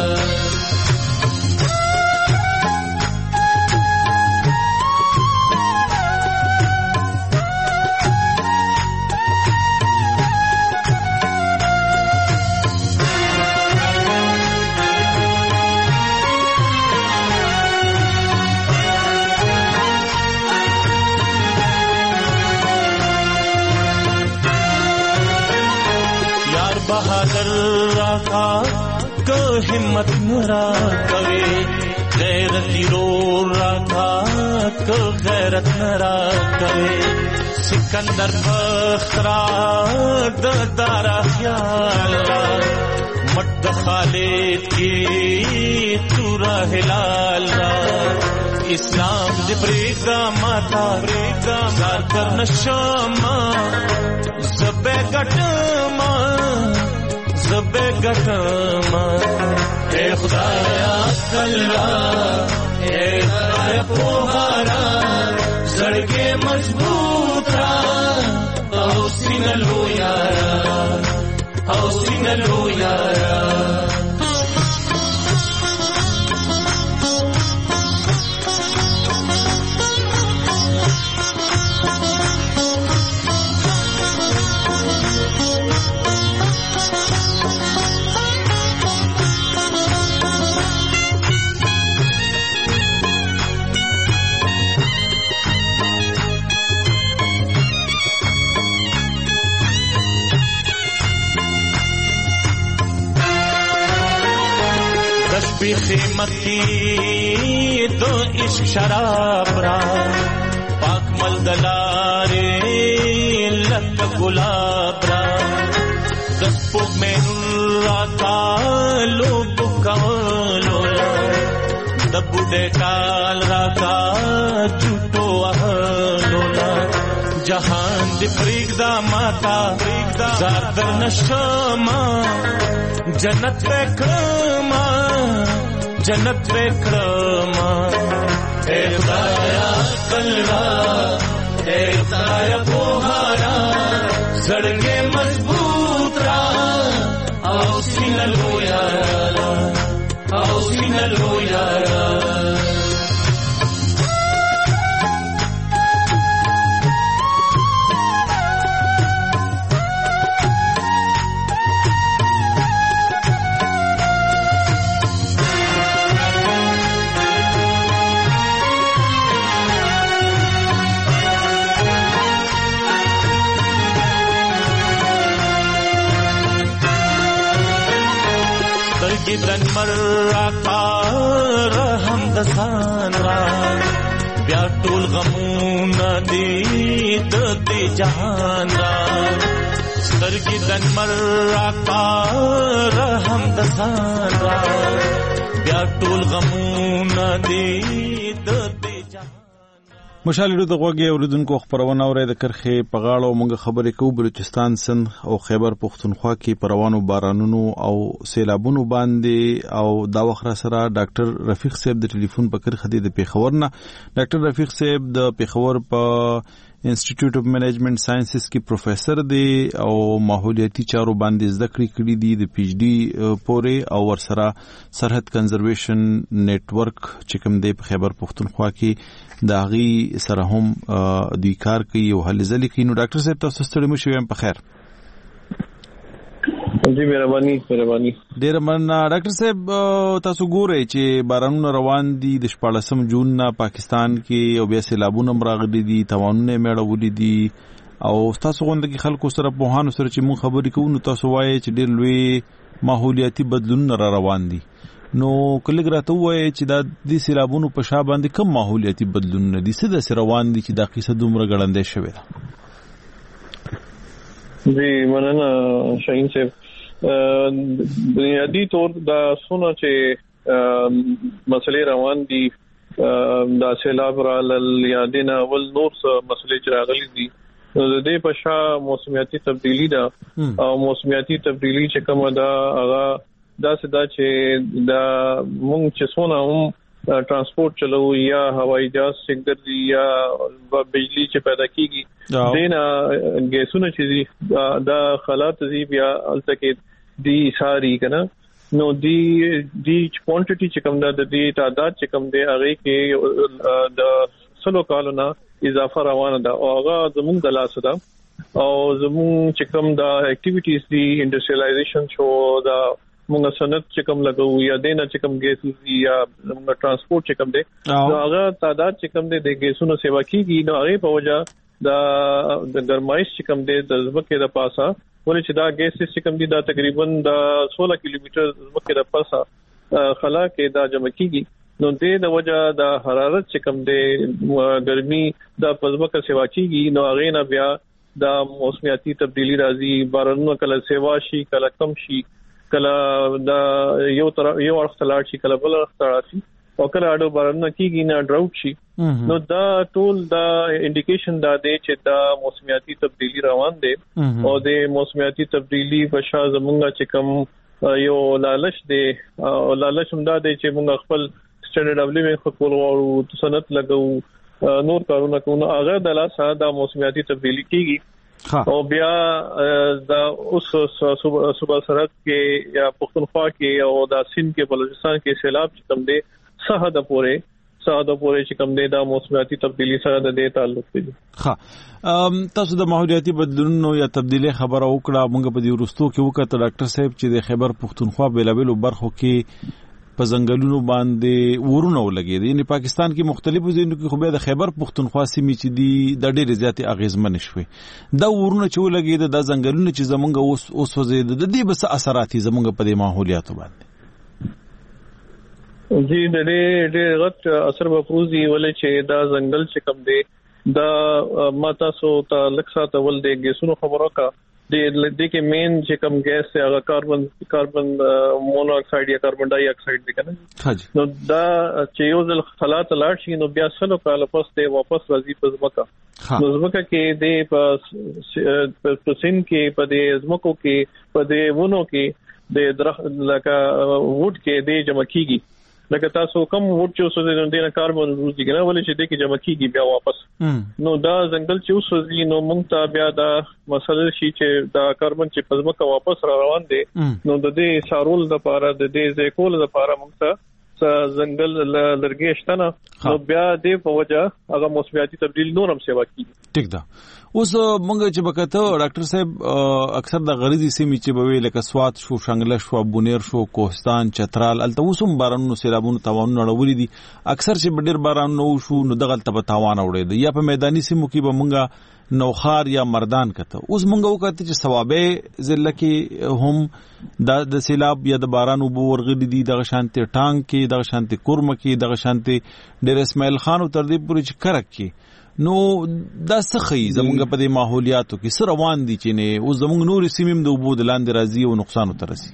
बहादुर राखा को हिम्मत नरा कवे गैरती रो राखा को गैरत नरा कवे सिकंदर बख्तरा दारा ख्याल मट खालिद की तुरा हिलाल इस्लाम जिब्रीगा माता ब्रेगा कर नशमा ज़बे गटमा ज़बे गटमा ए खुदाया कल्ला ए खुदाया पोहारा ज़ड़गे मजबूत रा औसीन लो यारा औसीन लो यारा खिदमत की दो इश्क शराब रा पाक मलदलारे लत गुलाब रा दस्पो में राता लोग कवलोला दबुडे काल राता झूठो अहलोला जहान दी फ्रीगदा माता फ्रीगदा ज़ादर नशमा जन्नत पे कमा जन्नत पे कमा ए खुदाया कल्ला ए खुदाया पोहारा ज़ड़गे मजबूत रा औसीन लो यारा औसीन लो यारा गिदन मर्रा का रहम दसान रा ब्या टूल गमून दी दे जहान रा सर गिदन मर्रा का रहम दसान रा ब्या टूल गमून दी दे जहान مشالډو د غوږی اوریدونکو خبرونه اوري د کرخې په غاړه مونږ خبرې کوو بلوچستان سند او خیبر پختونخوا کې پروانو بارانونو او سیلابونو باندې او دا وخت سره ډاکټر رفیق صاحب د ټلیفون په کرخه دی د پیښور نه ډاکټر رفیق صاحب د پیښور په انسټیټیوټ اف منیجمنت ساينسز کې پروفیسور دی او ماحولیاتي چارو باندې زده کړې کړې دي د پی ایچ ډي پورې او ورسره سرحد کنزرویشن نیټ ورک چې کوم دی په خیبر پختونخوا کې دا غي سره هم دوی کار کوي او هلې ځلې کوي نو ډاکټر صاحب تاسو ستړي مو شوم په خیر جی مهرباني ډیر مننه ډاکټر صاحب تاسو ګورئ چې بارانونه روان دي د 14 جون نه پاکستان کې او بیا سیلابونه راغلي دي توانونه میړولې دي او تاسو غونډه کې خلکو سره په هانو سره چې مون خبرې کوو نو تاسو وایي چې ډیر لوی ماحولیاتي بدلون را روان دي نو کله راته وایي چې دا د سیلابونو په شا باندې کوم ماحولیاتي بدلون دي څه د سره روان دي چې دا قصه دومره ګړندې شوې ده جی مننه شاهین صاحب بنیادی طور دا سونه چې مسلې روان دي دا سیلاب را لل یا دینه ول نور څه مسلې چې راغلي دي د دې په شا موسمیاتي تبدیلی دا او موسمیاتي تبدیلی چې کومه دا هغه دا سدا چې دا مونږ چې څونه هم ट्रांसपोर्ट चलो या हवाई जहाज सेक्टर दी या बिजली च पैदा कीगी देना गैसों चीज़ी दा खलात ज़ीब या अलतके दी सारी कना नो दी क्वांटिटी चिकम दी तादाद चिकम दे आगे के द सलो कालोना इजाफा रवाना दा आगा ज़मून दलास दा और ज़मून चिकम दा एक्टिविटीज़ दी इंडस्ट्रियलाइजेशन शो दा मुंगा सनत चिकम लगो या देना चिकम गैस या मुंगा ट्रांसपोर्ट चिकम दे तो अगर तादाद चिकम दे गैसों ने सेवा की नो आगे पहुंचा दा गरमाइश चिकम दे दज़बके दा पासा बोले चिदा गैस चिकम दी दा तकरीबन दा 16 किलोमीटर दज़बके दा पासा खला के दा जमा की नो दे दा वजह दा हरारत चिकम दे गर्मी दा पज़बका सेवा की नो आगे ना ब्या दा मौसमियाती तब्दीली राजी बारन कल सेवा शी कल कम शी कला दा यो अख्तलाट शी कला बल अख्तलाट शी और कला आडो बारना की ना ड्राउट शी नो दा टोल दा इंडिकेशन दा दे चे दा मौसमियाती तब्दीली रवान दे और दे मौसमियाती तब्दीली बशा जमुंगा चिकम यो लालच दे और लालच हमदा दे चे मुंगा खपल स्टैंडर्ड ऑफ लिविंग खपल और सनत लगो नूर कारोना को आगा दला सा दा मौसमियाती तब्दीली कीगी और ब्या दा उस सुबह सरहद के या पुख्तनख्वा के और दा सिंध के बलूचिस्तान के सैलाब चिकम दे सहद पोरे चिकम दे दा मौसमियाती तब्दीली सर दे ताल्लुक दे تاسو د ماحولیاتي بدلونونو یا تبدیلی خبره وکړه موږ په دې ورستو کې وکړه ډاکټر صاحب چې د خیبر پختونخوا بیلابیلو برخو کې په ځنګلونو باندې ورونه ولګي دي. یعنی پاکستان کې مختلفو ځایونو کې خو به د خیبر پختونخوا سیمې چې دي د ډېرې زیاتې اغیزمن شوي دا ورونه چې ولګي د ځنګلونو چې زمونږ اوس وزید د دې بس اثرات زمونږ په دې ماحولیاتو باندې جی د دې غټ اثر به پروزي ولې چې دا ځنګل چې کم دی دا ماتا سو تا لکسا ته ول دی ګیسونو خبرو کا دې کې مین چې کم ګیس ہے هغه کاربن مونو اکساید یا کاربن ډای اکساید دی کنه نو دا چې یو ځل خلات لاړ شي نو بیا سلو کال پس ته واپس راځي په ځمکه نو ځمکه کې د پسین کې په دې ځمکو کې په دې ونو کې د درخت لکه ووډ کې د جمع کیږي لکه تاسو کوم ووډ چې اوسه د دې کاربن روزي کنه ولې چې د کې جمع کیږي بیا واپس نو دا ځنګل چې اوسه نو مونږ ته بیا دا مسله شي چې دا کاربن چې په ځمکه واپس را روان دي نو د دې سارول د پاره د دې ځکول د پاره مونږ ته ځنګل لرګي شتنه نو بیا د په وجه هغه موسمیاتي تبدیل نورم سیوا کیږي ټیک ده. اوس مونږ چې بکته ډاکټر صاحب اکثر د غریزي سیمې چې به لکه سوات شو شنګله شو بونیر شو کوهستان چترال الته وسوم بارانونو سیلابونو تاوانونه اړولې دي اکثر چې ډېر باران نو شو نو دغه ته تاوان اوري دي یا په میداني سیمو کې به مونږه نوخار یا مردان کته اوس مونږ وکړه چې ثوابه ضلع کې هم د سیلاب یا د باران وبو ورغلي دي د شانتي ټانګ کې د شانتي کورم کې د شانتي ډېر اسماعیل خان او تر دې پورې چې کرک کې نو دا سخی زمونږ په دې ماحولیاتو کې سره روان دي چې نه او زمونږ نور سیمم د وبو د لاندې راځي او نقصان وترسي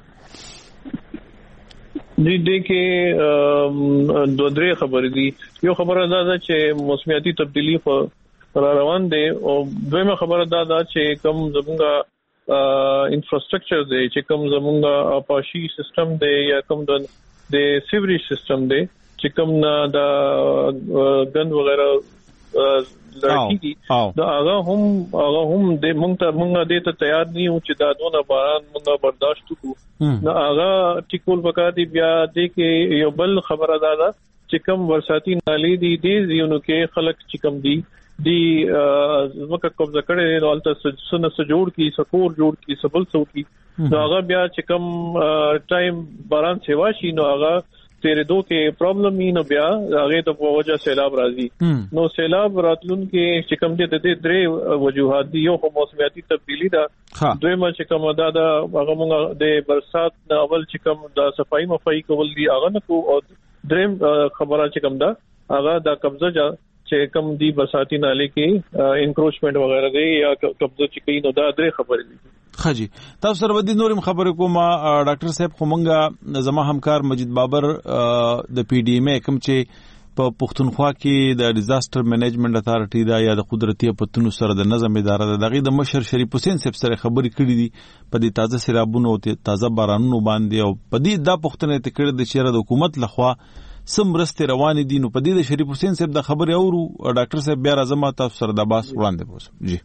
دې کې دوه درې خبرې دي یو خبره دا چې موسمیاتي تبدیلی را روان دي او دویمه خبره دا چې کوم زمونږ انفراستراکچر دی چې کوم زمونږ اپاشي سیستم دی یا کوم د سیوریج سیستم دی چې کوم نه دا غند وغیرہ لړکیږي دا هغه هم د مونږ ته تیار نه یو چې دا دونه باران مونږ برداشت وکړو نو هغه ټیکول وکړي بیا د کې یو بل خبره ده چې کوم ورساتي نالي دي د یونو کې خلک چې کوم دي زمکه قبضه کړي نو الته سن جوړ کی سکور جوړ کی سبل سو کی نو هغه بیا چې کوم ټایم باران سیوا شي نو هغه تیرې دوه کې پرابلم نه بیا هغه ته په وجه سیلاب راځي نو سیلاب راتلون کې چې کوم دي د درې وجوهات دي یو موسمیاتي تبدیلی ده دویمه چې کوم دا هغه موږ د برسات د اول چې کوم د صفائی مفائی کول دي هغه نه کو او دریم خبره چې کوم دا هغه د قبضه چې کوم دی برساتی نالي کې انکروچمنٹ وغیرہ دی یا قبضه چې کوي نو دا درې خبرې دي خاجي تاسو سره ودی نورم خبرې کوم ډاکټر صاحب خو مونږه زما همکار مجید بابر د پی ډی ایم کوم چې په پښتونخوا کې د ډیزاستر منیجمنت اتارټي دا یا د قدرتي افتونو سره د نظم اداره ده دغه د مشر شریف حسین صاحب سره خبرې کړې دي په دې تازه سیلابونو او تازه بارانونو باندې او په دې دا پښتنه ته کړې د چیرې د حکومت لخوا سم رسته روان دي نو په دې د شریف حسین صاحب د خبرې اورو ډاکټر صاحب بیا راځم تاسو سره د باس وړاندې پوسم جی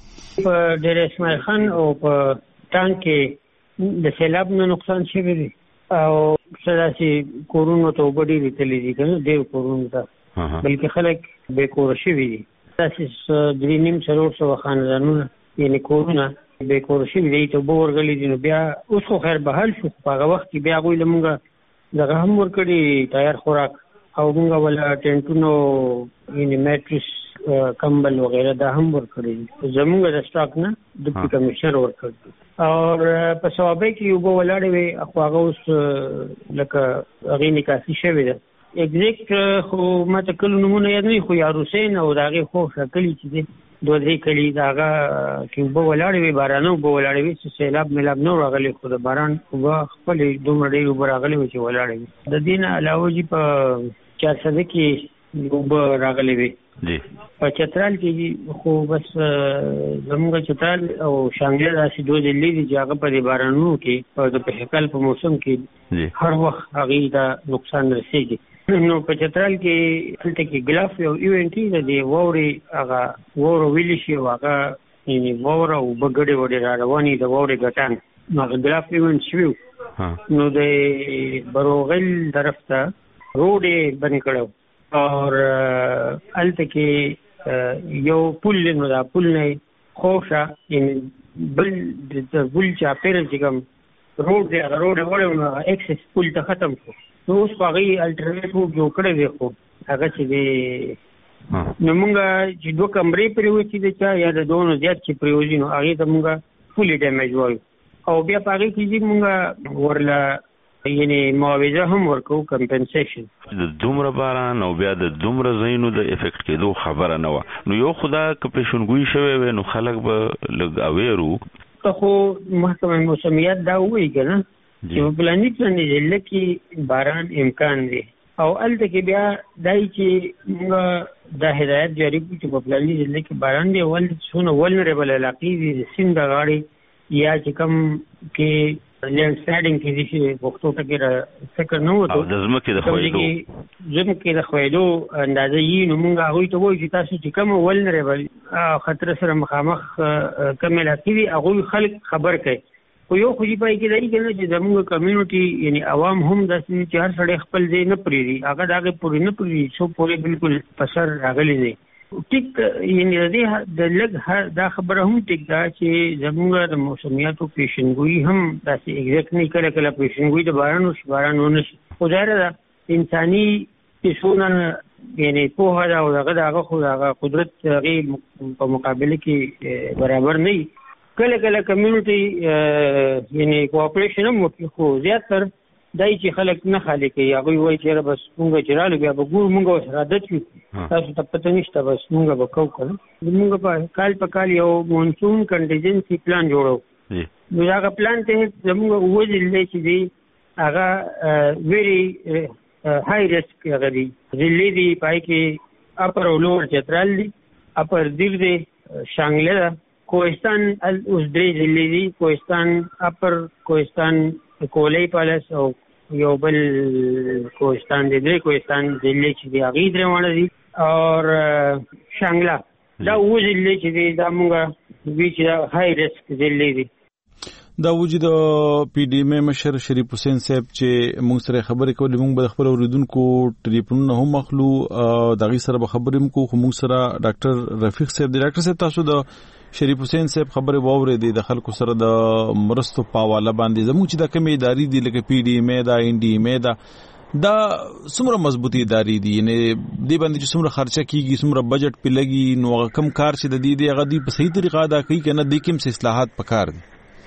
په ډېر اسماعیل خان او په ټانک کې د سیلاب نه نقصان شوی دی او سداسي کورونو ته وبډي ریتلې دي کنه ډېر کورونو ته بلکې خلک به کور شوی دي تاسو د نیم څلور خاندانونو یعنی کورونه به کور شوی دي ته وګورګلې دي نو بیا اوس خو خیر به حل شو په هغه وخت کې بیا غوې لمونګه دغه هم ورکړي تیار خوراک او موږ ولا ټینټونو یعنی میټریس کمبل وغیرہ دا هم ورکړي زموږ د سٹاک نه ډیپټي کمشنر ورکړي اور په صوابه کې یو ولاړې وي خو هغه اوس لکه هغه نکاسي شوی ده ایگزیکټ خو ماته کله نمونه یاد نه خو یا حسین او داغه خو شکلی چې دوه درې کلی داغه کې وب ولاړې وي بارانو وب ولاړې وي چې سیلاب ملاب نو راغلي خو د باران وب خپل دومره ډېر وب راغلي وي چې ولاړې وي د دین علاوه جی په 400 کې وب راغلي وي جی په چترال کې خو بس زموږ چترال او شانګل راشي دوه دلی دي چې هغه په بارانو کې او د پهکل په موسم کې هر وخت هغه دا نقصان رسېږي نو په چترال کې تلته کې ګلاف یو ایونټ دی ووري هغه وور ویل شي هغه یعنی وور او بغړې وړې رواني د ووري ګټان نو ګلاف ایونټ شو نو د بروغل طرف ته روډ بند کړو اور الته کې یو پل نو دا پل نه خوشا ان بل د بل چا پیر چې کوم روډ دی روډ وړو اکسس پل ته ختم شو نو اوس هغه الټرنیټیو جوړ کړی دی خو هغه چې دی نو موږ چې دوه کمرې پریوځي د چا یا د دوه زیات چې پریوځي نو هغه ته موږ فولي ډیمیج وایو او بیا هغه کې موږ ورلا یعنی معاوضه هم ورکو کمپنسیشن د دومره باران او بیا د دومره زینو د افیکټ کېدو خبره نه و نو یو خدا کپېشنګوي شوی نو خلک به لګ اویرو خو محکمه موسمیات دا وایي کنه چې پلاني باندې لکه باران امکان دی او الته کې بیا دای چې موږ د هدایت جاری کړو چې په پلاني لکه باران دی ول څونه ولنربل علاقې دي سیند غاړي یا چې کوم کې لینډ سلایډینګ کې دي چې وختو ته کې فکر نه وته او د زمکه د خویدو اندازې یې نو موږ هغه ته وایو چې تاسو چې کوم ولنربل خطر سره مخامخ کوم علاقې دي هغه خلک خبر کوي خو یو خو پای کې دی چې زموږ کمیونټي یعنی عوام هم د چې هر سړی خپل ځای نه پریږي هغه دغه پوری نه پریږي څو پوری بالکل پسر راغلي دي ټیک یعنی د لګ دا خبره هم ټیک دا چې زموږ د موسمیاتو پیشنګوئی هم داسې ایگزیکټ نه کړه کله پیشنګوئی د بارانونو خو ظاهر ده انساني پیښونه یعنی په هغه او دغه خو دغه قدرت په مقابله کې برابر نه کله کله کمیونټي یعنی کوآپریشن هم وکړي خو زیاتره دای چې خلک نه خالي کوي هغه وایي چې بس موږ چرالو بیا به ګور موږ سره عادت یو تاسو ته پته نشته بس موږ به کوو کنه موږ په کال یو مونسون کنټینجنسي پلان جوړو نو هغه پلان ته زموږ وځل چې دی هغه ویری های ریسک هغه دی ځلې دی پای کې اپر او لوور چترال دی اپر دیر دی شانګله کوهستان اوس درې ځلې دي کوهستان اپر کوهستان کولای پالیس او یو بل کوهستان دی کوهستان ځلې چې دی هغه درې وانه دي او شانګلا دا وځلې چې دی دا موږ ویچ های ریسک ځلې دي دا وجود پی ډی ایم مشر شریف حسین صاحب چې موږ سره خبرې کولې موږ به خپل اوریدونکو ټلیفونونه هم مخلو دغه سره به خبرې کوو خو موږ سره ډاکټر رفیق صاحب دی ډاکټر صاحب تاسو د شریف حسین صاحب خبرې واورېدې د خلکو سره د مرستو پاواله باندې زموږ چې د کومې ادارې دي لکه پی ډی ایم دا ان ډی ایم دا څومره مضبوطی ادارې دي یعنی دې باندې چې څومره خرچه کیږي څومره بجټ په لګي نو کم کار چې د دې هغه دی په صحیح طریقه ادا کوي کنه د کوم څه اصلاحات پکار دي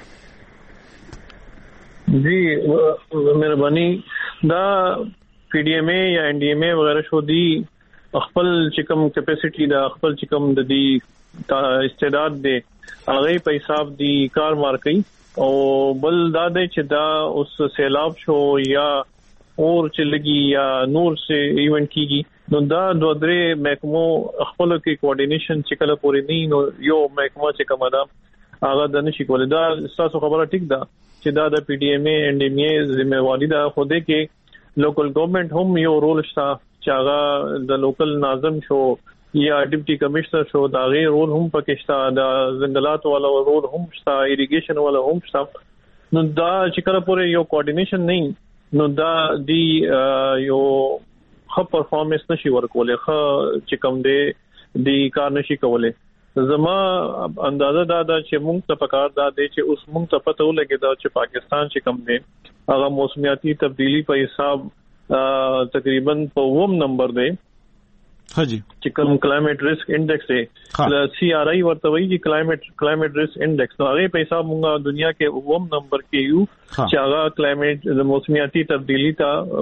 جی مهرباني دا پی ډی ایم یا ان ډی ایم وغیرہ شو دی خپل چې کوم کیپاسټي دا خپل چې کوم د دې استعداد دی هغه په حساب دی کار مار کوي او بل دا دی چې دا اوس سیلاب شو یا اور چې لګي یا نور سے ایونت کیږي نو دا دوه درې محکمو خپل کې کوارډینیشن چې کله پورې نه نو یو محکمه چې کومه ده هغه د نشي کولای. دا تاسو خبره ټیک ده چې دا د پی ډی ایم ای ان ډی ایم ای ذمہواری ده، خو دې کې لوکل ګورنمنت هم یو رول شته چې هغه د لوکل ناظم شو یا ډیپټي کمشنر شو، دا غي رول هم پکې شته، د ځنګلات والا رول هم شته، اریګیشن والا هم شته. نو دا چې کله پورې یو کوارډینیشن نه نو دا دی یو خو پرفارمنس نشي ورکولای، خو چې کوم دی کار نشي کولای. زما اندازه دا چې موږ ته پکار دا دی چې اوس موږ ته پته ولګي دا چې پاکستان چې کوم دی هغه موسمیاتي تبدیلی په حساب تقریبا په 9 نمبر دی. حاجی چې کوم کلایمټ ریسک انډیکس دی سی آر آی ورته وایي چې کلایمټ ریسک انډیکس، نو هغه په حساب موږ دنیا کې 9 نمبر کې یو چې هغه کلایمټ د موسمیاتي تبدیلی ته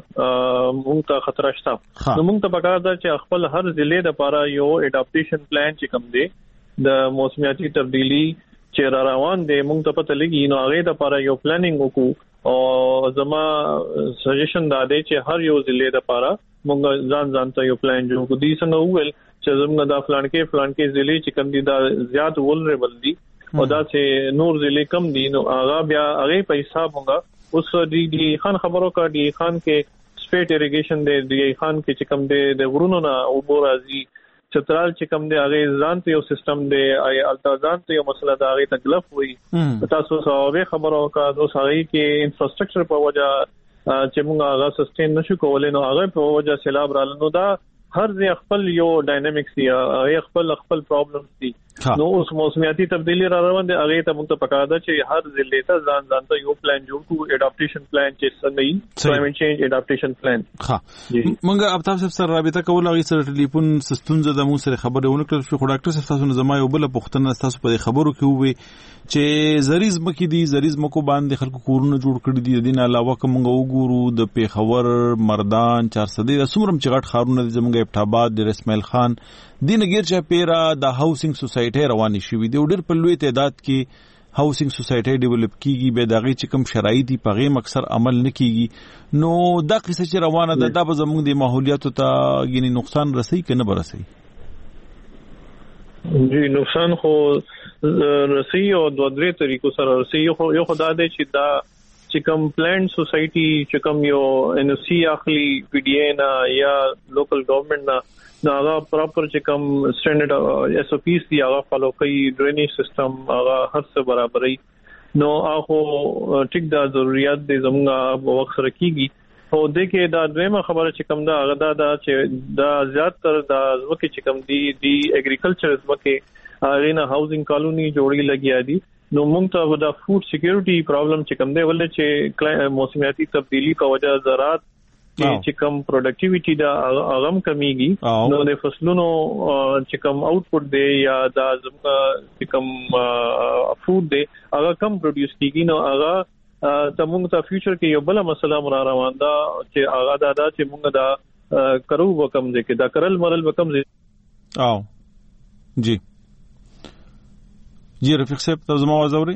موږ ته خطر شته. نو موږ ته پکار دا چې خپل هر ضلع لپاره یو اډاپټیشن پلان چې کوم دی د موسمیاتي تبدیلی چې را روان دی موږ ته پته لګي، نو هغه لپاره یو پلانینګ وکړو. او زما سجیشن دا دی چې هر یو ضلع لپاره موږ ځان ته یو پلان جوړ کړو. دې څنګه وویل چې زموږ دا فلان کې ضلع چې کوم دي دا زیات ولربل دي او دا چې نور ضلع کم دي، نو هغه بیا هغه په حساب موږ اوس دی خان خبرو کا دی خان کې سپیټ اریګیشن دی خان کې چې کوم دی د ورونو نه او بورازي چترال چې کوم دی هغه ځان ته یو سیستم دی، التازان ته یو مسله دا هغه تکلیف وي. تاسو سره خبرو کا اوس هغه کې انفراستراکچر په وجه چې موږ هغه سسټین نشو کولای، نو هغه په وجه سیلاب رال، نو دا هر ځای خپل یو ډاینامیکس دی، هغه خپل پرابلمز دي. نو اوس موسمیاتي تبدیلی را روان دي، هغه ته موږ ته پکار ده چې هر ضلع ته ځان ته یو پلان جوړ کړو، اډاپټیشن پلان چې څنګه کلایمټ چینج اډاپټیشن پلان. موږ اب تاسو سره رابطه کول، هغه سره ټلیفون سستونزه د مو سره خبرونه ونکړل شو. خو ډاکټر صاحب تاسو زما یو بل پوښتنه تاسو په خبرو کې وې چې زریز مکې دي، زریز مکو باندې خلکو کورونه جوړ کړی دي. د دین علاوه کوم وګورو د پیښور، مردان، 400 د سمرم چې غټ خارونه د زموږ ابټاباد، د اسماعیل خان دین غیر چې پیرا د هاوسینګ سوسایټي رواني شوې دي، ډېر په لوی تعداد کې هاوسینګ سوسایټي ډیولپ کیږي، به دغه چې کوم شرایط دي په غیم اکثر عمل نه کیږي. نو دا قصه چې روانه ده دا به زموږ د ماحولیاتو ته یعنی نقصان رسي کنه برسي؟ جی نقصان خو رسي او دوه درې طریقو سره رسي. یو خدای دې چې دا چې کوم پلان سوسایټي چې کوم یو ان سی اخلي پی ډی اے نه یا لوکل ګورنمنت نه هغه پراپر چې کوم سټانډرډ اس او پیز دی هغه فالو کوي، ډرینیج سیستم هغه هر څه برابرې، نو هغه ټیک دا ضرورت دي زموږ په وخت سره کیږي. او د کې دا دویمه خبره چې کوم دا هغه دا چې دا زیات تر دا ځکه چې کوم دی اګریکلچر ځکه هغه نه هاوسینګ کالونی جوړی لګیا دي. نو موږ ته دا فوډ سکیورټي پرابلم چې کوم دی ولې چې موسمیاتي تبدیلی په وجه زراعت چې کوم پروډکټیویټي دا اغم کمیږي، نو د فصلونو چې کوم آوټپوټ دی یا دا چې کوم فوډ دی هغه کم پروډوس کیږي. نو هغه تمونږ ته فیوچر کې یو بل مسله روان ده چې هغه دا چې موږ دا کرو وکم دي کې دا کرل مرل وکم دي. جی رفیق صاحب تاسو ما وزوري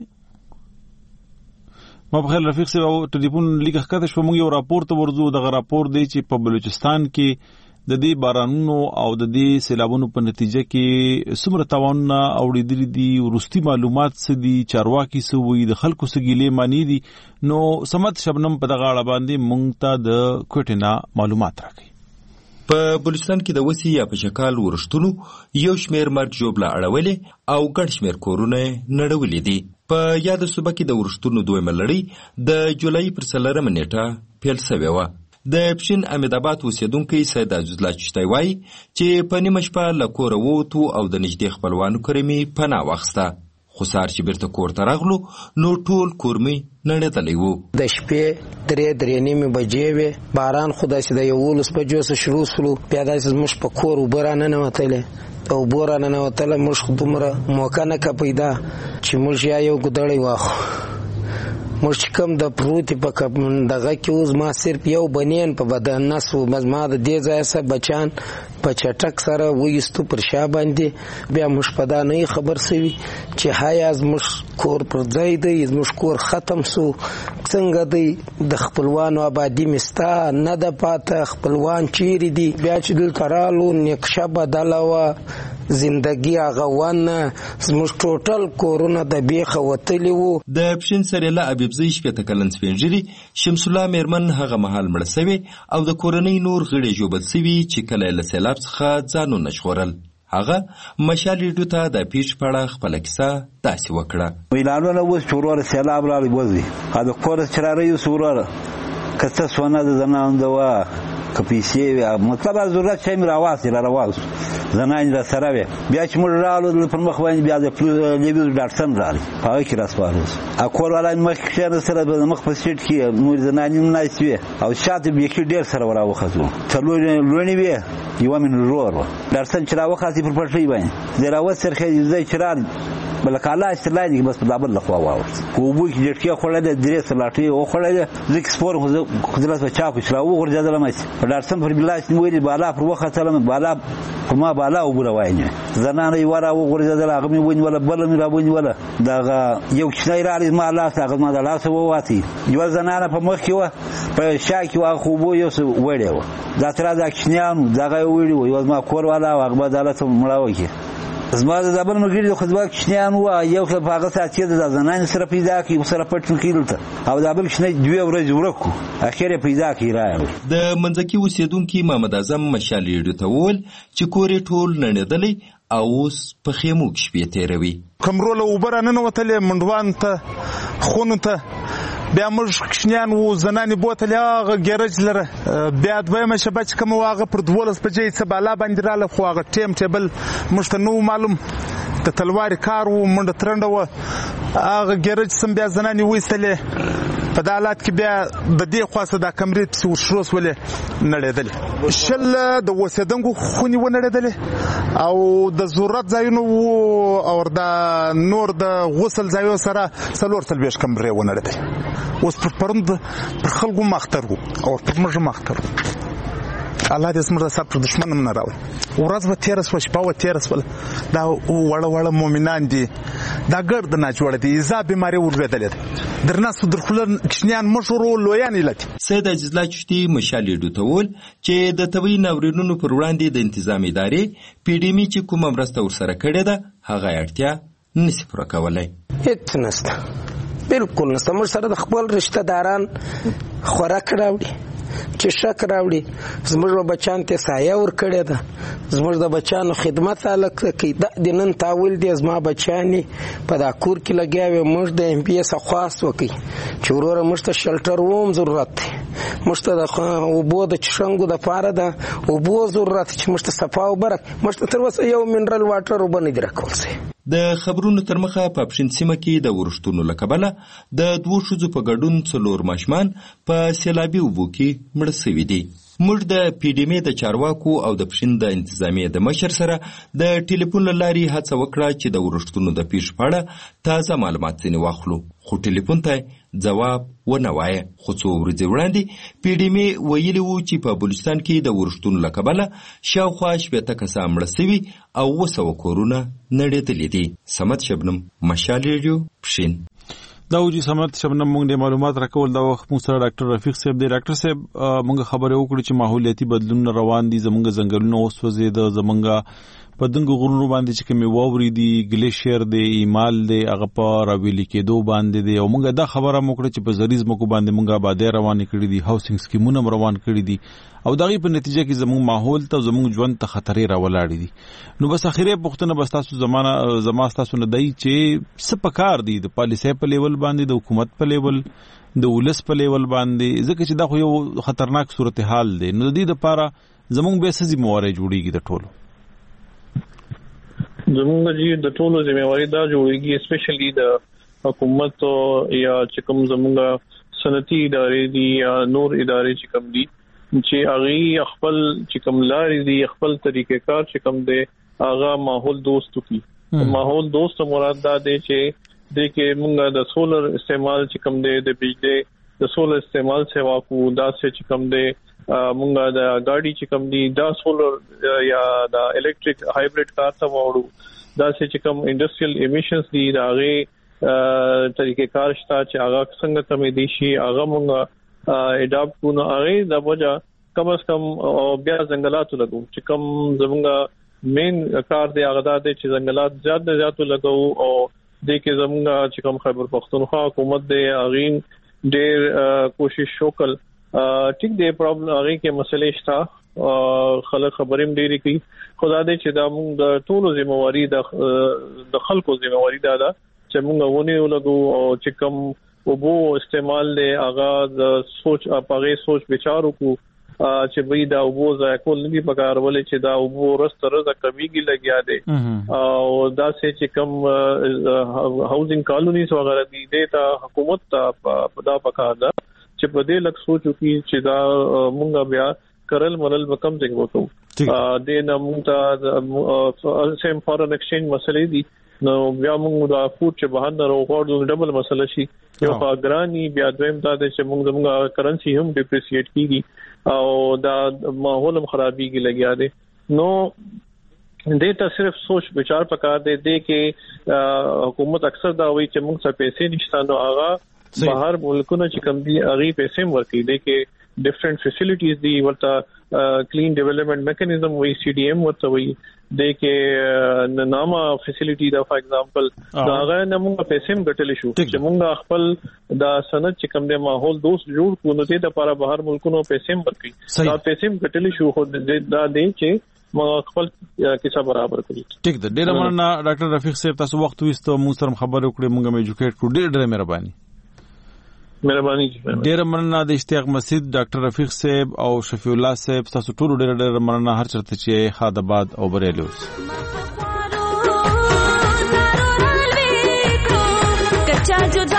ما بخیر رفیق صاحب او ټلیفون لیک ښکته شو. موږ یو راپور ته ورځو، دغه راپور دی چې په بلوچستان کې د دې بارانونو او د دې سیلابونو په نتیجه کې څومره تاوانونه اوریدلي دي، ورستي معلومات څه دي، چارواکي څه وایي، د خلکو څه ګیلې مانی دي. نو سمت شبنم په دغه اړه باندې موږ ته د کوټینا معلومات راکړي. په بلوچستان کې د وسی یا په شکال ورشتونو یو شمیر مرګ جوړه اړولې او ګڼ شمیر کورونه نړولې دي. په یاد صوبه کې د ورشتونو دویمه لړۍ د جولای پر 4 نیټه پیل شوې وه. د پښین امیدآباد اوسیدونکي سید عزیزالله چشتی وایي چې په نیمه شپه له کوره ووتو او د نږدې خپلوانو کره مې پناه واخیسته، خو سهار چې بیرته کور ته راغلو نو ټول کور مې نړېدلی و. د شپې 3:30 بجې وې، باران خو داسې د 11 بجو څخه شروع شولو، بیا داسې زموږ په کور اوبه راننوتلې او اوبه راننوتله، موږ خو دومره موقع نه که پیدا چې موږ یا یو ګدړی واخو، مش کوم د پروت په دغه کې اوس ما صرف یو بنین په بدن نس و ما د دې ځای سره بچان په چټک سره وېستو پر شا باندې بیا مش پدا نه خبر سوي چې هاي از مش کور پر ځای دی مش کور ختم سو څنګه دی د خپلوانو آبادی مستا نه د پاته خپلوان چیرې دي بیا چې دل ترالو نقشه بدلوا زندگی اغوان زموږ ټوټل کورونه د بیخه وتلی وو. د پښین سریلا ابيبزي شپته کلن سپینجری شمس الله میرمن هغه محل مړ سوي او د کورنۍ نور غړي جوبل سوي چې کله له سیلاب څخه ځانو نشورل. هغه مشالې ډوته د پیښ پړه خپل کیسه داسې وکړه. ویلانو اوس چورور سیلاب راځي وځي هغه کور چراره یو سورور کته سونه د زنان دوا کپیسي مطلب ضرورت چې راواسي راواسي زنان را سره بیا چې موږ رالو پر مخ باندې بیا د لیبیز ډاکټر راځي هغه کې راسپارس اکور ولای مخ کې سره د مخ په سیټ کې موږ زنان نه سوي او شاته به کې ډیر سره وراوخته څلور لونی وی یو من رور درسن چې راوخته پر پټي باندې دراوت سرخه زې چرار بلکاله استلای بس په دابل لخوا واو کوبو کې جټکه خړل د درې سلاټي او خړل زک سپور خدلات بچا کو شراو ورجادل مې په درسن پر بلاس نیولې بالا پر وخت تلم بالا کومه بالا وګره وایي زنانه یو راو ورجادل هغه مې ونی ولا بل مې را ونی ولا دا یو شنای را لې ما لاس هغه ما لاس وواتي یو زنانه په مخ کې و په شاکي وا خوبو یو وړیو دا تر دا کښنیان دا ویډیو یو ما کور والا هغه عدالت مړاوي زما د دبل مګری خو ځواک شنیان و یو څه هغه ساتي د زنان سره پیدا کی سره پټ کیلته او دبل شنی دوی ورځ ورکو اخیره پیدا کی راغی. د منځکی اوسیدونکو محمد اعظم مشالې ته ول چې کورې ټول نړیدلې او اوس په خیمو کې شپې تیروي. کمرول وبره نه وتلې منډوان ته خونو ته بیا موږ کښنیان وو زنانې بوتلې هغه ګیرج لره بیا دویمه شپه چې کوم واغه پر 12 بجې څه بالا باندې رااله خو هغه ټیم ټیبل موږ ته نو معلوم د تلواري کار وو منډه ترنده وه هغه ګیرج سم بیا زنانې ویستلې په دا حالات کې بیا د دې خواصه دا کمرې پسې ورشروس ولې نړېدلې شل د اوسېدونکو خونې ونړېدلې او د ضرورت ځایونه وو او د نور د غسل ځایو سره 40 کمرې ونړېدلې. اوس پروند پر خلکو مختر وو او پر موږ مختر الله دې زموږ سره پر دشمن نه راوړي. ورځ به تیر سو شپه و تیر سو دا وړ مؤمنان دي دا ګرد نه جوړ دي ایزا بیماری ورغدلې درناسو درخلن کښنیان مشورو لویان لته. سید عزیز الله چشتي مشالې ډوتول چې د طبي ناورینونو پر وړاندې د تنظیم ادارې پی ډی می چې کومه مرسته ورسره کړې ده هغه اړتیا نشي پوره کولای. هیڅ نشته بالکل نشته. موږ سره د خپل رشتہ داران خوراک راوړي چې شک راوړي زموږ بچان ته سایه ور کړی ده زموږ د بچانو خدمت الکه کې د نن تاول دي زما بچانی په دا کور کې لګیاوي موږ د ام پی اس خواست وکي چې وروره موږ ته شلټر ووم ضرورت دی موږ ته د اوبو د چشنګو د پاره ده اوبو ضرورت چې موږ ته صفا او برک موږ ته تر اوسه یو منرال واټر وبنه درکول سي. د خبرونو تر مخه په پښین سیمه کې د ورښتونو لکبله د دوه شوزو په ګډون 4 ماشمان په سیلابي وبو کې مړ شوي دي. موږ د پی ډی ام د چارواکو او د پښین د انتظامیه د مشر سره د ټلیفون لاري هڅه وکړه چې د ورښتونو د پیښ په اړه تازه معلومات ځنې واخلو خو ټلیفون ته جواب ونه وایي. خو څو ورځې وړاندې پی ډی ام ویلي وو چې په بلوچستان کې د ورښتونو لکبله شاوخوا 80 کسان مړ شوي او 200 کورونه نړېدلي دي. سمت شبنم مشال ریډیو پښین. دا وجي سمت شبنم موږ د معلومات راکول دا وخت مو سره ډاکټر رفیق صاحب دی. ډاکټر صاحب موږ خبرې وکړو چې ماحولیاتي بدلون روان دي زموږ ځنګلونه اوس وزید زموږ په دنګو غرونو باندې چې کومي واوري دي ګلیشیر دی ایمال دی هغه په راویل کېدو باندې دی او موږ دا خبره موکړه چې په زریز مکو باندې موږ آبادی روان کړي دي هاوسینګ سکیمونه روان کړي دي او دغه په نتیجه کې زموږ ماحول ته زموږ ژوند ته خطرې راولاړي دي. نو بس اخیره پښتنه بس تاسو زما تاسو نه دی چې سپکار دي د پالیسي په لیول باندې د حکومت په لیول د ولس په لیول باندې ځکه چې دا خو یو خطرناک صورتحال دی. نو د دې لپاره زموږ به څه ذمہواری جوړیږي د ټولو زموږ د ټولو ذمہواری دا جوړیږي اسپیشلی د حکومت یا چې کوم زموږ صنعتي ادارې دي یا نور ادارې چې کوم دي چې هغه خپل چې کوم لارې دي خپل طریقې کار چې کوم دي هغه ماحول دوست کی. ماحول دوست مراد دا دی چې د کې موږ د سولر استعمال چې کوم دی د بجلی د سولر استعمال سیوا کو دا چې کوم دی موږ د ګاډي چې کوم دی دا سولر یا د الکتریک هایبرید کار ته وړو دا چې کوم انډستریال امیشنز دي دا غي طریقې کار شته چې هغه څنګه کمې دي شي هغه موږ اډاپټ کو نو هغه د وجه کم از کم بیا ځنګلات لګو چې کوم زموږ مین کار دی هغه د چې ځنګلات زیات لګو او د کې زموږ چې کوم خیبر پختونخوا حکومت دی اغین ډېر کوشش وکړ ټیک دی پرابلم هغه کې مسلې شته خلک خبرېم ډېری کوي خدای دې چې دا موږ د ټولو ذمہواری د خلکو ذمہواری ده چې موږ ونه ولګو او چې کوم وبو استعمال له اغاز سوچ اپاغه سوچ ਵਿਚਾਰ کو چې وی دا وبو ځای کول نه پکار ولې چې دا وبو رست رزه کمیږي لګیا دي او دا چې کوم هاوزینګ کالونیز وغیرہ دي د حکومت ته دا پکار ده چې په دې لک سوچو کې چې دا مونږ بیا کرل منل وکم څنګه وکړو د نمونږ سیم فارن ایکسچینج مسلې دي نو بیا موږ دا فوډ چې بهر نه راوړو ډبل مسله شي یو پاګرانی بیا دویم دا چې موږ کرنسی هم ډیپریسیټ کیږي او دا ماحول هم خرابيږي لګیا دي نو دیتا صرف سوچ ਵਿਚਾਰ پکار دی کې حکومت اکثر دا وایي چې موږ څه پیسې نشته نو هغه بهر ملکونو چې کم دي هغه پیسې ورکړي دي کې ډیفرنٹ فیسیلیټیز دی ورته کلین ډیولپمنٹ میکانیزم وی سی ډی ایم ورته وی د کې نامه فیسیلیټی دا فار ایگزامپل دا هغه نمونه پیسې ګټل شو چې موږ خپل دا سند چې کوم د ماحول دوست جوړ کو نو د لپاره بهر ملکونو پیسې ورکړي دا پیسې ګټل شو خو دا دی چې ما خپل کیسه برابر کړی ټیک ده ډیر مننه ډاکټر رفیق صاحب تاسو وخت وستو موږ سره خبرې وکړې موږ ایجوکیټ کړو ډیر مهرباني ډیر مننه د اشتیاق مسجد ډاکټر رفیق صاحب او شفیع الله صاحب تاسو ټول ډیر مننه هر چرته چې خادباد او بریلی اوس کچا جو